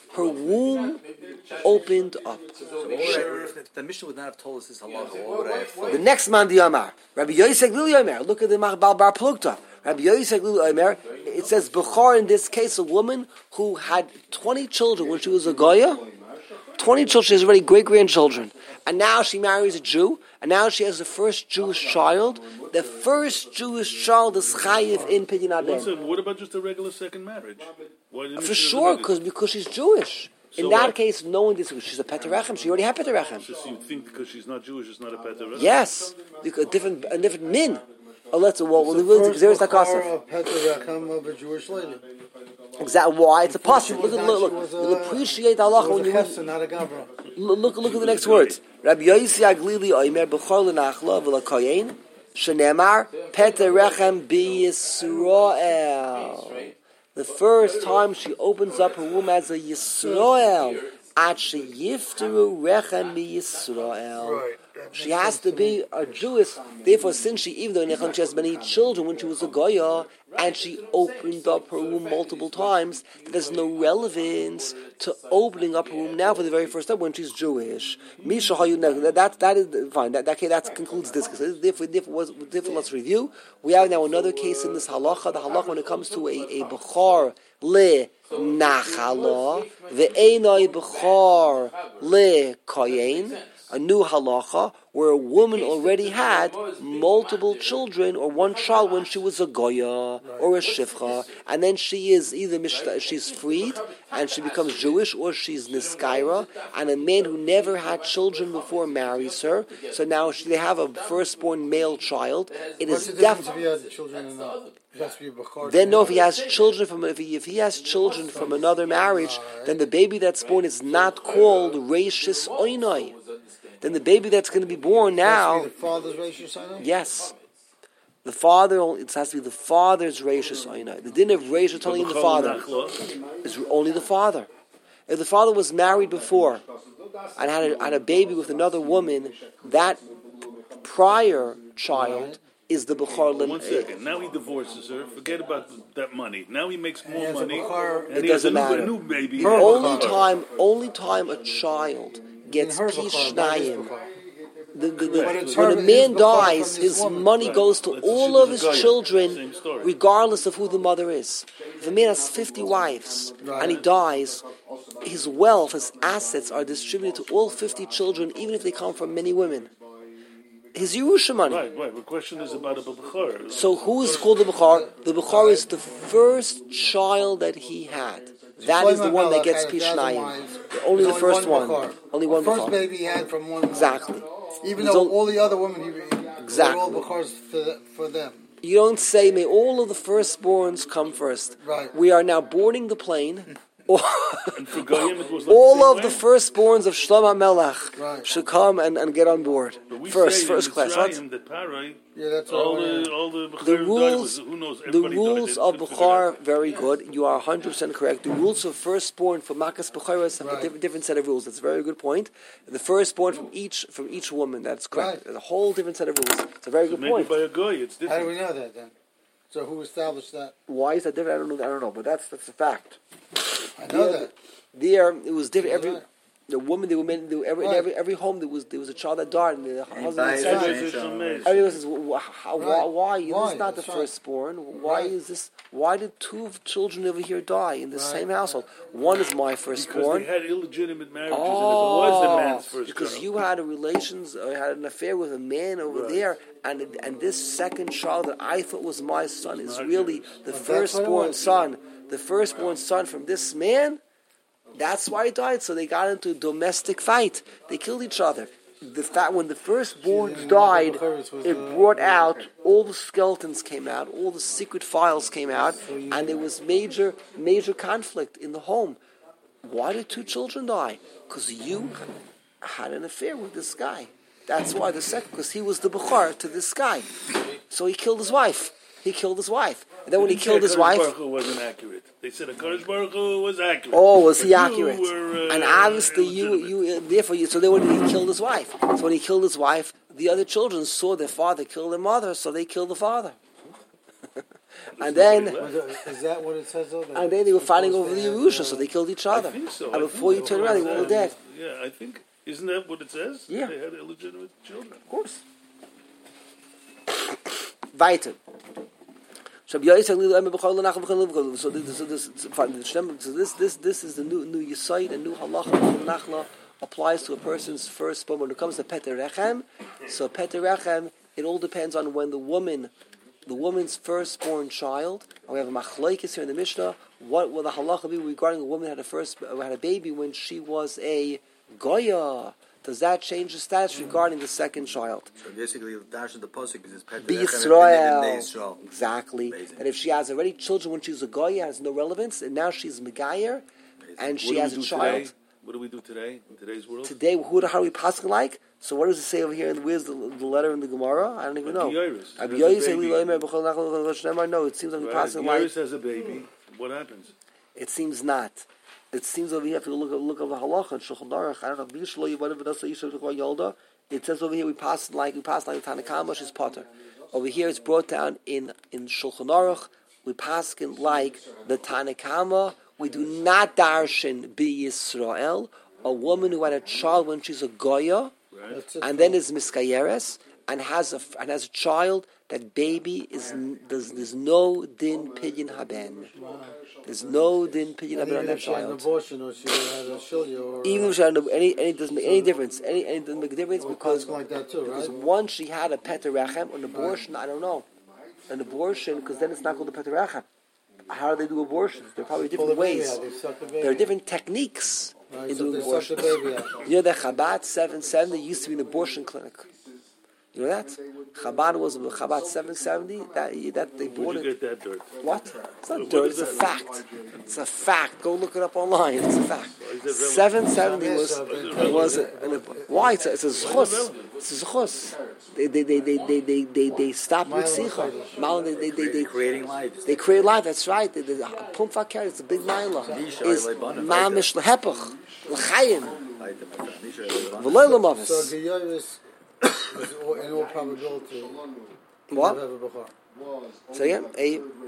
her womb opened up. If the Mishnah would not have told us this halacha, what would I have thought? The next man, the Amar, Rabbi Yosef Lili Omer. Look at the Machbal Bar Plukta. Rabbi Yosef Lili Omer. It says Bechor, in this case, a woman who had 20 children when she was a Goya. 20 children, she has already great-grandchildren. And now she marries a Jew, and now she has the first Jewish child. The first Jewish child is Chayiv in Pidyon Aben. What about just a regular second marriage? For sure, because she's Jewish. So in that case, no one disagrees. She's a Peterechem. She already had Peterechem. So you think because she's not Jewish, it's not a Peterechem? Yes, because a different min. Let's It's the first Bechor of Peterechem of a Jewish lady. Exactly why it's a pasuk. Look. You'll appreciate Allah when you read. Not a Gavra. Look at the next words. Rabbi Yossi Aglili Omer Bechor Lenachla V'Lakoyin Shenemar Peterechem BiYisrael. The first time she opens up her womb as a Yisrael, At Sheyifteru Rechem BiYisrael. She has to be a Jewess. Therefore, since even though she has many children when she was a Goya, and she opened up her womb multiple times, there's no relevance to opening up her womb now for the very first time when she's Jewish. That is fine. That concludes this. Therefore, let's review. We have now another case in this halacha. The halacha when it comes to a bechor le nachala, ve'enai bechor le koyen. A new halacha where a woman already had multiple children or one child when she was a goya or a shifcha, and then she is either she's freed and she becomes Jewish, or she's niskaira, and a man who never had children before marries her. So now they have a firstborn male child. It is definitely. Then no, if he has children from another marriage, then the baby that's born is not called Reishis Oinai. Then the baby that's going to be born now, the father's Reishis Oinai? Yes, the father. It has to be the father's Reishis Oinai. The din of Reishis telling the father is only the father. If the father was married before and had a baby with another woman, that prior child is the Bechor. 1 second. Now he divorces her. Forget about that money. Now he makes more money. It doesn't matter. A new baby. Only time a child gets pishnayim. When a man dies, his money goes to all of his children, regardless of who the mother is. If a man has 50 wives and he dies, his wealth, his assets are distributed to all 50 children, even if they come from many women. His Yerusha money. Right. The question is about a Bechor. So who is called the Bechor? The Bechor is the first child that he had. That is the one that gets Pishnayim. Only the first one. Only one Bechor. First baby he had from one. Exactly. Even though all the other women, exactly. all Bechors for them. You don't say, may all of the firstborns come first. Right. We are now boarding the plane. And for Goyim, it was like all of the firstborns of Shlomo Melech should come and get on board. First class. That's the rules of Bechor, very good. You are 100% correct. The rules of firstborn for Makas Bechoros have a different set of rules. That's a very good point. The firstborn from each woman, that's correct. Right. A whole different set of rules. It's a very good point. By a Goy, it's different. How do we know that then? So who established that? Why is that different? I don't know, but that's a fact. I know that. It was different. Every home there was a child that died, and the husband said, everyone says, why? This is not the firstborn. Why is this? Why did two children over here die in the same household? One is my firstborn. Because they had illegitimate marriages, and it was the man's first. Because you had had an affair with a man over there, and this second child that I thought was my son is really the firstborn son. The firstborn son from this man. That's why he died. So they got into a domestic fight. They killed each other. The fact when the firstborn died, it brought out all the skeletons came out, all the secret files came out, and there was major conflict in the home. Why did two children die? Because you had an affair with this guy. That's why because he was the Bechor to this guy. So he killed his wife. And then when he killed his wife, Baruch Hu wasn't accurate. They said HaKadosh Baruch Hu was accurate. Oh, was he accurate? And obviously, so then when he killed his wife, the other children saw their father kill their mother, so they killed the father. And then, is that what it says? Though? And then they were fighting over the Yerusha, so they killed each other. I think so. And before you turn around, they were all dead. Yeah, I think, isn't that what it says? Yeah. They had illegitimate children. Of course. Weiter. So this is the new Yisayid, and new halacha. Nachla applies to a person's first sperm. When it comes to Peter Rechem, so Peter Rechem, it all depends on when the woman's firstborn child. And we have a machlokes here in the Mishnah. What will the halacha be regarding a woman had a baby when she was a goya? Does that change the status regarding the second child? So basically, the dash of the pasuk is B'Yisrael. Exactly. And if she has already children when she's a goya, has no relevance, and now she's megayer, and she has a child. Today? What do we do today in today's world? Today, how do we pass like? So what does it say over here? And where's the letter in the Gemara? I don't even know. No, it seems like we pass it like. Has a baby. What happens? It seems not. It seems over here, if you look at the halacha and Shulchan Aruch, it says over here we pass like the Tanakama, she's potter. Over here it's brought down in Shulchan Aruch, we pass like the Tanakama. We do not darshan B'Yisrael, a woman who had a child when she's a goya, and then is miskayeres and has a child. That baby there's no din pidyon haben. There's no din pidyon haben on that child. Even if she had any doesn't make any difference. Any doesn't make a difference because once she had a Peter Rechem, an abortion, I don't know, an abortion because then it's not called a Peter Rechem. How do they do abortions? There are probably different ways. There are different techniques in doing abortions. You know that Chabad 770 used to be an abortion clinic. You know that? Chabad was Chabad 770. That they bought it. Where'd you get that dirt? What? It's not dirt. It's a fact. It's a fact. Go look it up online. It's a fact. 770 was why? It's a zchus. It's a zchus. They stopped with sicha. They creating lives. They create life. That's right. The pumfa carrot. It's a big naila. Is mamish lehepach l'chayim v'loy l'mavis. So in all probability, what? So again, a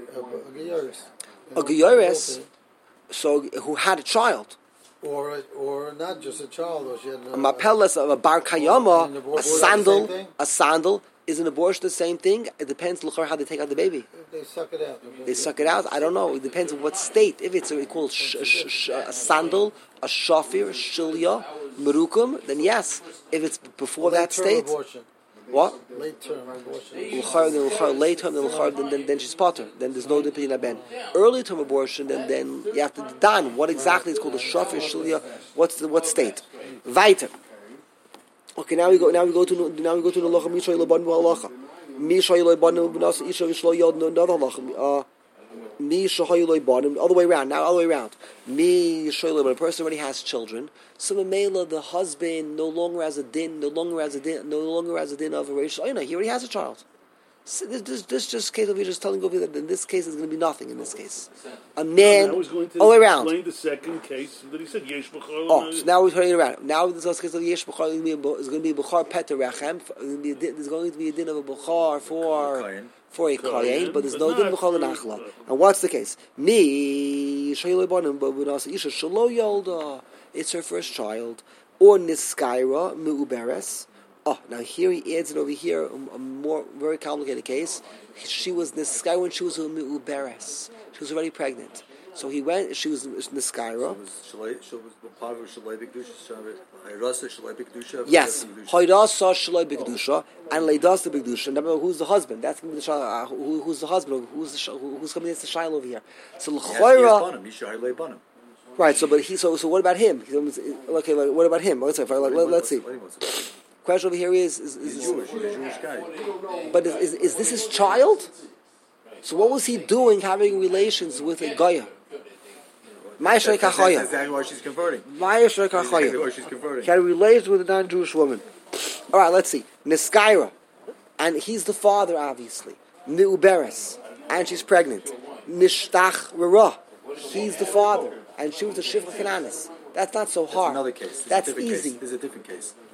geyoris. So who had a child, or not just a child, or she had a mapelas of a bar kayama, a sandal is an abortion the same thing. It depends how they take out the baby. They suck it out. They suck it out. I don't know. It depends on what state. If it's called a sandal, a shafir, a shilya, merukum, then yes. If it's before that state, abortion. What? Late term abortion. Late term, then she's potter. Then there's no dipin ben. Early term abortion, then you have to dan. What exactly is called a shafir, shilya? What state? Weiter. Okay, now we go to the halacha mishay leban halacha. Mishay leban b'nas isha v'shlo yod another halacha. Mishay leban all the way around. Now all the way around. Mishay leban. A person already has children. So Mamela, the husband no longer has a din of a racial. Oh, he already has a child. So this just case of you just telling over that in this case is going to be nothing in this case. A man all the way around. Explain the second case that he said yesh b'char. Oh, so now we're turning it around. Now this case of yesh b'char is going to be b'char Peter Rechem. There's going to be a din of a b'char for a kohen, but there's no din b'char l'nachla. And what's the case? It's her first child, or niskaira mu'uberes. Oh, now here he adds it over here, a more very complicated case. She was niskaira when she was a mu'uberes. She was already pregnant. So he went, she was niskaira. Yes, hayrasa shaloi b'kedusha and leidasa b'kedusha. Remember, who's the husband? That's going to be the who's the husband? Who's coming against the shaila over here? So l'chayra. Right. So, but so what about him? Okay, what about him? Let's see. Question over here is Jewish. He's a Jewish guy. But is this his child? So what was he doing having relations with a goya? That's exactly why she's converting. He had relations with a non-Jewish woman. All right, let's see. Niskaira, and he's the father, obviously. Mi'uberes, and she's pregnant. Nishtach Rara, he's the father, and she was a Shivcha Kananis. That's not so hard. That's another case. That's easy. There's a different case.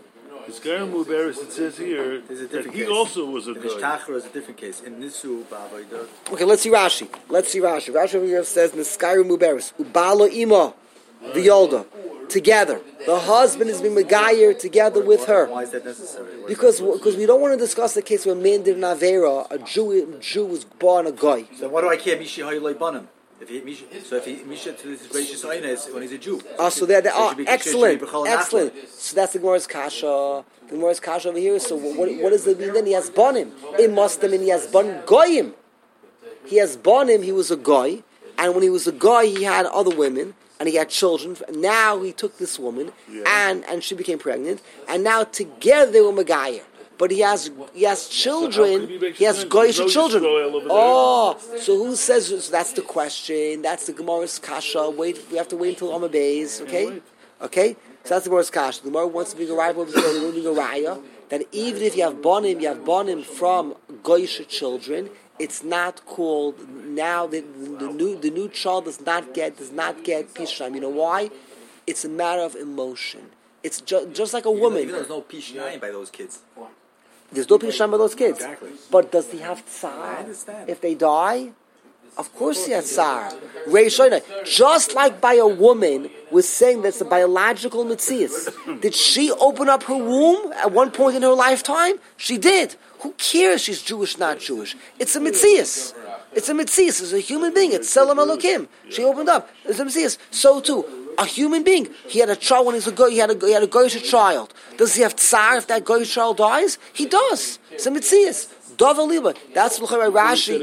This guy in Mubaris, it says here that he also was a guy. guy. Mishtachar is a different case. In Nisu, Ba'avodah. Okay, let's see Rashi. Rashi over here says, Niskairu Mubaris, Ubalo Ima, V'yolda, together. The husband is being Megayer together with her. Why is that necessary? Because we don't want to discuss the case where a man did an Avera, a Jew was born a guy. So why do I care Mishi Hayyulay Banim? If he Misha to this gracious Aynes when he's a Jew. So excellent. So that's the Gemara's kasha. The Gemara's kasha over here. So what does it mean then? He has banim. It must have mean he has ban goyim. He has banim. He was a guy, and when he was a guy, he had other women, and he had children. Now he took this woman, and she became pregnant, and now together they were Megayer. But he has children. He has goyish children. So who says? So that's the question. That's the Gemara's kasha. We have to wait until Amma Beis. Okay. So that's the Gemara's kasha. The Gemara wants to be a raya. That even if you have bonim from goyish children, it's not called now. The new child does not get pishram. You know why? It's a matter of emotion. It's just like a woman. Even there's no pishram by those kids. There's no pishram by those kids. Exactly. But does he have tsar if they die? Of course he has tsar. Just like by a woman was saying that's a biological mitzias. Did she open up her womb at one point in her lifetime? She did. Who cares she's Jewish, not Jewish? It's a mitzias. It's a mitzias. It's a human being. It's Selam Elokim. She opened up. It's a mitzias. So too. A human being. He had a child when he was a guy. He had a goyish child. Does he have tsar if that goyish child dies? He does. It's a mitzias. That's Rashi.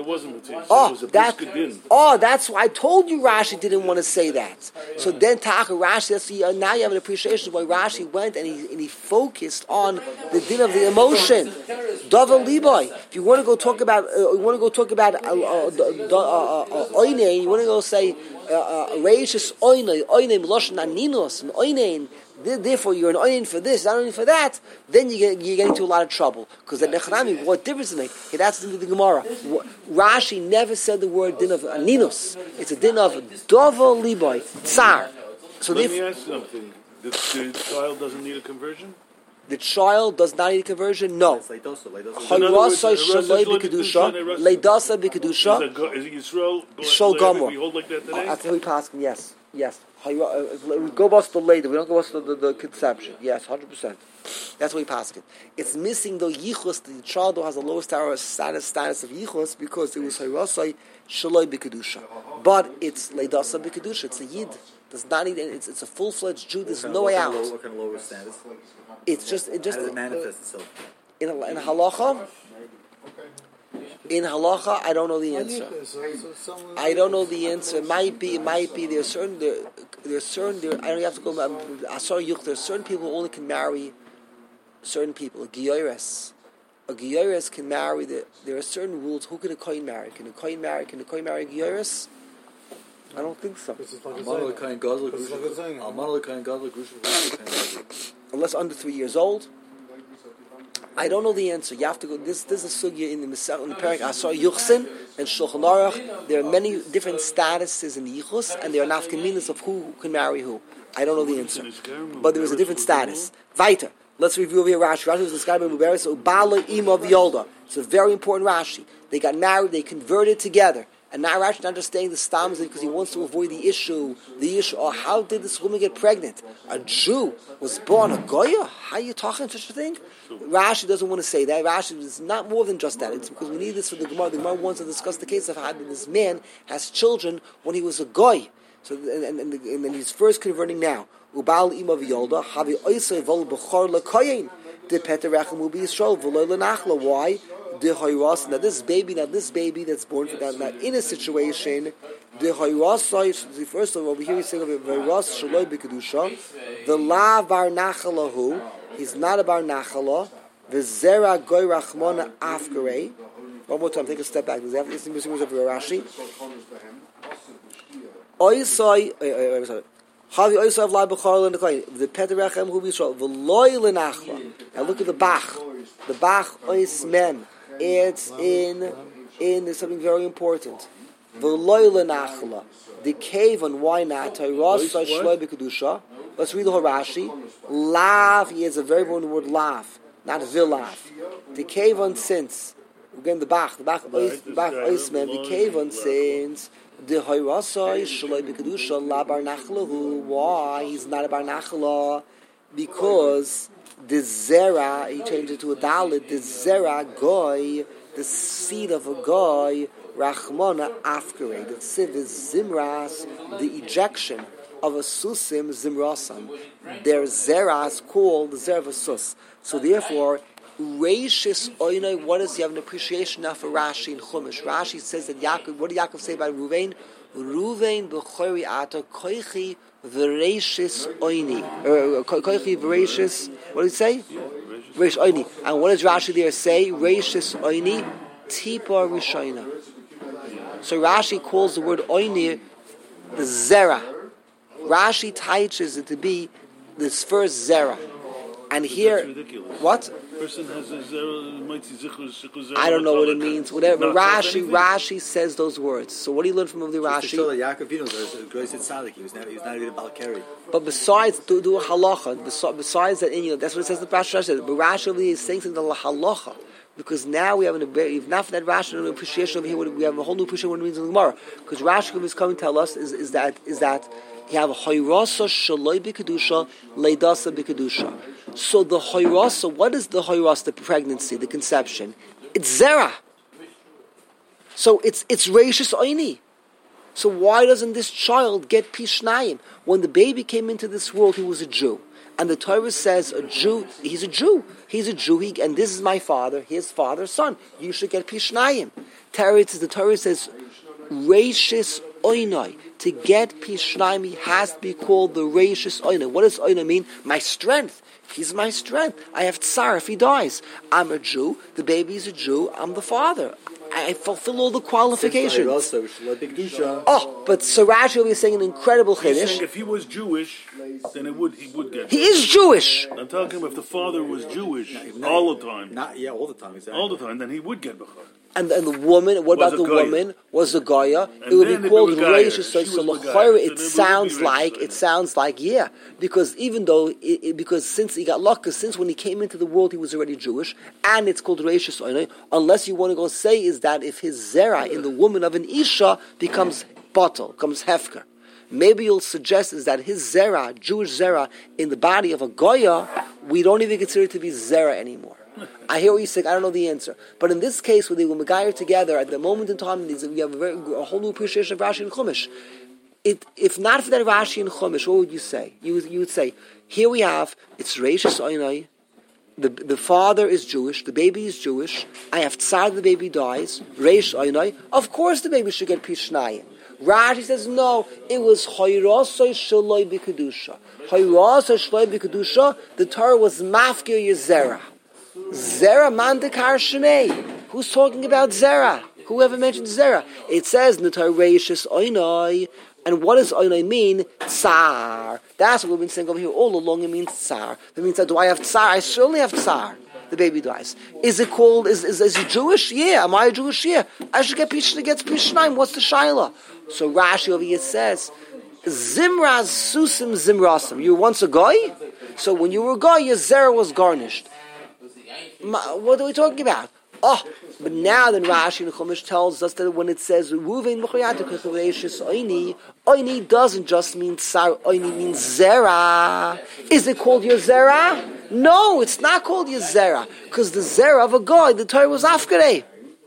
That's why I told you Rashi didn't want to say that. So then Taka Rashi. Now you have an appreciation of why Rashi went and he focused on the din of the emotion. Davar Liboy. If you want to go talk about, oine, you want to go say reishis oine miloshin aninos oine. Therefore, you're an oinen for this, not only for that. Then you get into a lot of trouble because the nechanami. What difference does it make? Okay, that's the Gemara. Rashi never said the word din of aninos. It's a din of dovo liboy tsar. So let me ask something. The child doesn't need a conversion. The child does not need a conversion. No. Hayrasa shaloi b'kedusha, leidasa b'kedusha. Is it Yisrael Gomor? We hold like that today. That's how we pass. Yes. We go bust the later. We don't go bust the conception. Yes, 100%. That's what we pass it. It's missing the yichus. The child has a lower status of yichus because it was hayrasa shaloi b'kedusha. But it's leidasa b'kedusha. It's a yid. Does not need. It's a full-fledged Jew. There's no way out. What kind of lower status? It just how does it manifest itself? In halacha. In halacha, I don't know the answer. I don't know the answer. It might be. There's certain. I don't have to go. There's certain people who only can marry certain people. A giores can marry. There are certain rules. Who can a kohen marry? Can a kohen marry a giores? I don't think so. Unless under 3 years old. I don't know the answer. You have to go. This is a sugya in the Perek Asar Yuchsin and Shulchan Aruch. There are many different statuses in the Yichus, and there are nafkaminas of who can marry who. I don't know the answer, but there is a different status. Weiter. Let's review over here Rashi. Rashi was described by Mubarak. Ubala Ima V'Yolda. It's a very important Rashi. They got married. They converted together. And now Rashi is understanding the stams because he wants to avoid the issue. How did this woman get pregnant? A Jew was born a Goya? How are you talking such a thing? Rashi doesn't want to say that. Rashi is not more than just that. It's because we need this for the Gemara. The Gemara wants to discuss the case of how this man has children when he was a Goy. So, and then he's first converting now. Ubal ima v'yolda havi oisei vol b'chor l'koyin de peterachem ubi Yisrael v'loy l'nachla. Why? Now this baby that's born for that, now in a situation, first of all, over here he's saying of Vayras Shaloi B'Kedusha, the La Bar Nachalahu, he's not a Bar Nachala, the Zera Goy Rachmona Afgarei. One more time, take a step back. This is of Rashi. Oisai, Havi Oisai of La B'Chor L'Nekoyin, the Peterachem Hu B'Yisrael, the Loy L'Nachla. Now look at the Bach. The Bach Ois Mem. It's in there's something very important. The cave on why not? Let's read the whole Rashi. Lav, he has a very important word, lav, not vilav. The kevon since, again the Bach oisman, the kevon since, the hoyrasai shaloi b'kedusha la bar nachlahu. Why? He's not a bar nachla, because the zera, he changed it to a dalit, the zera goy, the seed of a goy, rachmana afkare. The siv is zimras, the ejection of a susim zimrasam. Their zera is called the zera of a sus. So therefore, Reishis oinai, what is, you have an appreciation now for Rashi and Chumash. Rashi says that Yaakov, what did Yaakov say about Ruvain? Ruvain b'chori ata koichi v'reishis oini. Koichi v'reishis, what did he say? Reish oini. And what does Rashi there say? Reishis oini, tipa rishayna. So Rashi calls the word oini the zera. Rashi teaches it to be this first zera. And here, what? Person has a I don't know what it means. Whatever. Rashi says those words. So what do you learn from the Rashi? To show that Yaakov Avinu was a great tzaddik. He was not even a Balkari. But besides, do a halacha. Besides that, that's what it says in the Rashi. But Rashi is saying something the halacha. Because now we have not for that Rashi an appreciation over here. We have a whole new appreciation of what it means in the Gemara. Because Rashi is coming to tell us is that you have a hoyrasa shaloi b'kedusha leidasa b'kedusha. So the hoyrasa, what is the hoyrasa? The pregnancy, the conception. It's zera. So it's reishis oini. So why doesn't this child get pishnayim? When the baby came into this world, he was a Jew. And the Torah says a Jew, he's a Jew. He's a Jew, and this is my father, his father's son. You should get pishnayim. The Torah says, reishis oinai. To get pishnayim, he has to be called the reishis oinai. What does oinai mean? My strength. He's my strength. I have tsar if he dies. I'm a Jew. The baby's a Jew. I'm the father. I fulfill all the qualifications. But so Rashi will be saying an incredible chiddush. If he was Jewish, then he would get. He is Jewish. I'm talking about if the father was Jewish all the time. All the time, exactly. All the time, then he would get b'chor. And the woman, what about the woman? Was a Goya? It would be called Reish. So it sounds like, yeah. Because even though, because since he got lucky, since when he came into the world he was already Jewish, and it's called Reish, unless you want to go say is that if his zera in the woman of an Isha becomes batal, becomes hefker. Maybe you'll suggest is that his zera, Jewish zera, in the body of a Goya, we don't even consider it to be zera anymore. I hear what you're saying. I don't know the answer. But in this case, when they were Megayer together, at the moment in time, we have a whole new appreciation of Rashi and Chumash. If not for that Rashi and Chumash, what would you say? You would say, here we have, it's Reishis Oinai, the father is Jewish, the baby is Jewish, I have tsar, the baby dies, Reish Oinai, of course the baby should get Pishnayim. Rashi says, no, it was Hoyrasai Shaloi B'Kedusha. Hoyrasai Shaloi B'Kedusha, the Torah was Mafkir Yezera. Zera mandikar shnei. Who's talking about zera? Whoever mentioned zera? It says Natar Reishis Oinai. And what does Oinai mean? Tsar. That's what we've been saying over here all along. It means tsar. It means that do I have tsar? I certainly have tsar. The baby dies. Is it called? Is he Jewish? Yeah. Am I Jewish? Yeah. I should get Pishnaim. What's the shaila? So Rashi over here says, Zimraz susim zimrasam. You were once a guy, so when you were a guy, your zera was garnished. What are we talking about? But now then Rashi and Chumash tells us that when it says Ruvain Oini doesn't just mean tsar, Oini means zera. Is it called your zera? No, it's not called your zera, because the zera of a guy, the Torah was afkare.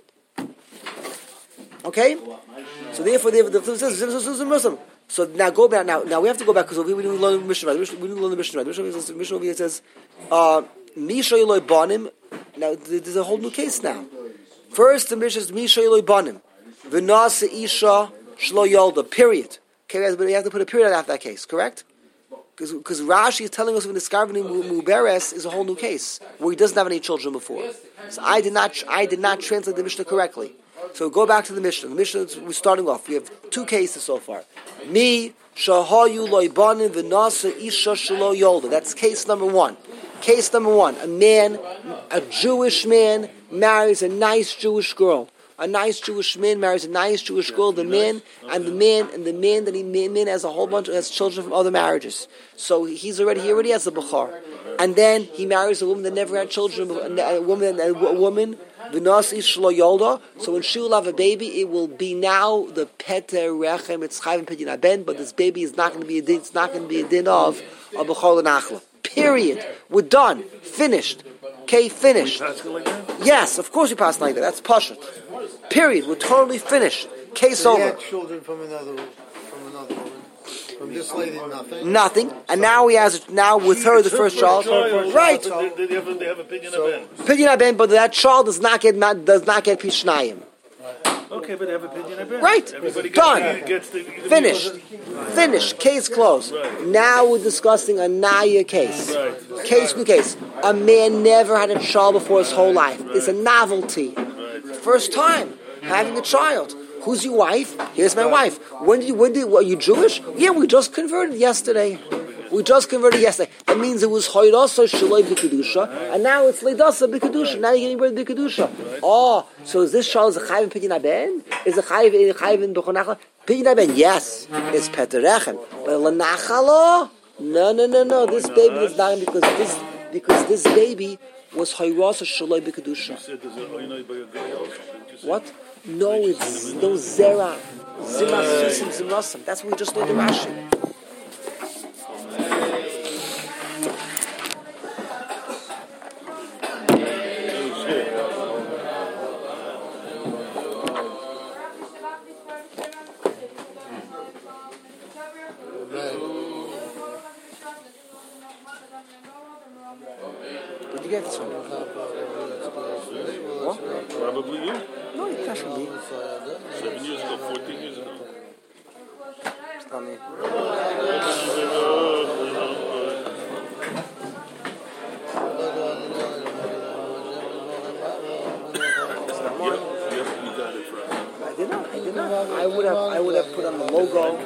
Okay? So therefore, so now go back. Now we have to go back because we didn't learn the Mishnah. We didn't learn the Mishnah. The Mishnah over here says, Misha Eloi Banim. Now there's a whole new case now. First, the Mishnah is Misha Eloi Banim. V'nasa Isha Shlo Yolda. Period. Okay, but you have to put a period after that case, correct? Because Rashi is telling us when the Skarvani Muberes is a whole new case where he doesn't have any children before. So I did not translate the Mishnah correctly. So go back to the Mishnah. The Mishnah, we're starting off. We have two cases so far. Mi shahayu loy banim v'nasa isha shelo yolda. That's case number one. Case number one. A Jewish man, marries a nice Jewish girl. A nice Jewish man marries a nice Jewish girl. The man has a whole bunch has children from other marriages. So he already has a bachar, and then he marries a woman that never had children. A woman, v'nasi shlo yolda. So when she will have a baby, it will be now the peter rechem. It's chayv and pidyon haben, but this baby is not going to be a din. It's not going to be a din of b'chol and achla. Period. We're done. Finished. Okay, finished. Yes, of course we pass like that. That's pashut. Period. We're totally finished. Case so over. He had children from another woman. From this lady, nothing. Nothing. And now he has with her the first child. Right. They have a pidyon haben. Pidyon haben, but that child does not get pishnayim. Okay, but they have a pidyon haben. Right. Everybody done. Finished. Case closed. Right. Now we're discussing a naya case. Right. New case. A man never had a child before his whole life. Right. It's a novelty. Right. First time having a child. Who's your wife? Here's my wife. Are you Jewish? Yeah, we just converted yesterday. That means it was Hoyrasa Shaloi B'Kedusha, and now it's Leidasa B'Kedusha. Now you're getting rid of B'Kedusha. Oh, so is this child a Chayv in Pidyon haben? Is a Chayv in B'chol Nachla? Pidyon haben, yes. It's Peter Rechem. But L'Nachalo? No. This baby is not because this baby was Hoyrasa Shaloi B'Kedusha. What? No, it's no Zera. Zimrasim. That's what we just learned in Rashi. Did you get this one? What? Probably you. No, it can't be. 7 years ago, 14 years ago. Tell me. I did not. I would have put on the logo.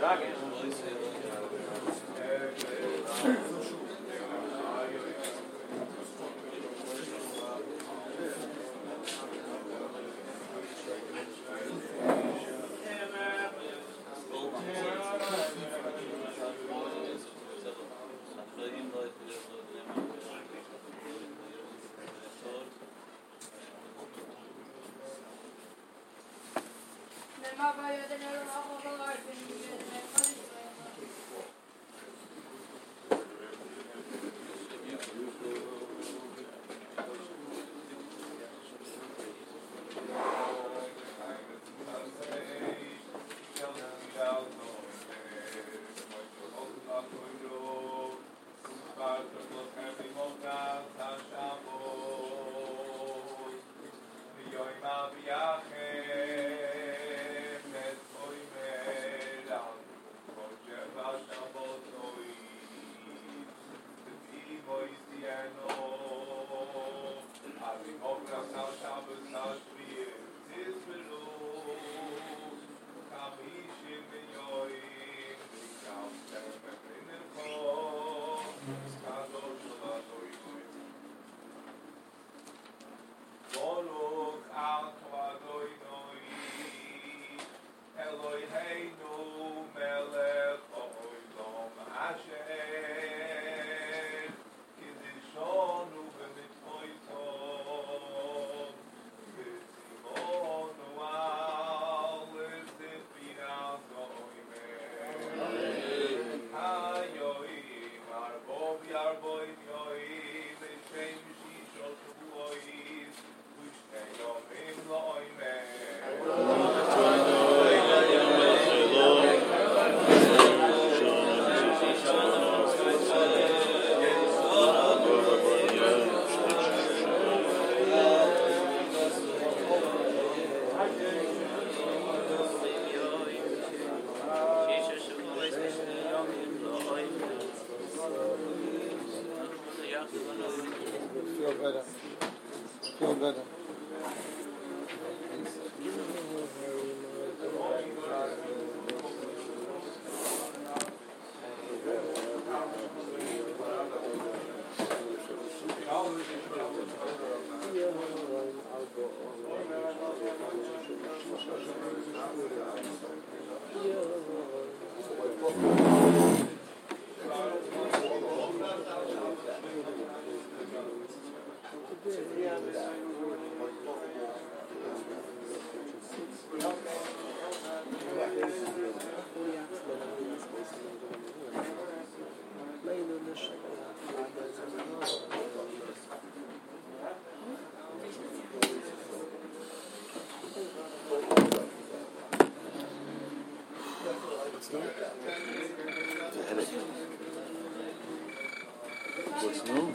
Feel better. What's new?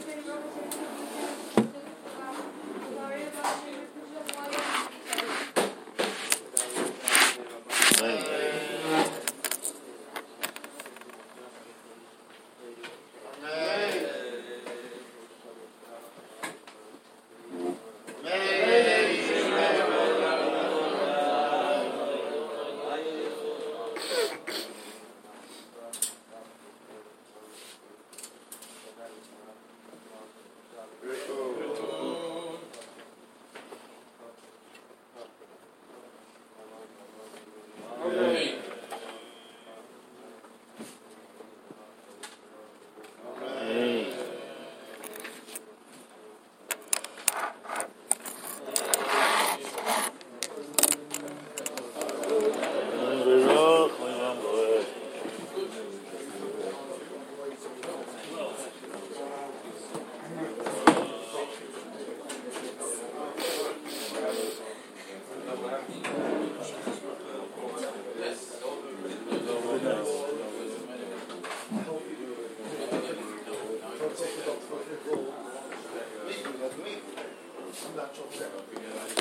I'm not sure.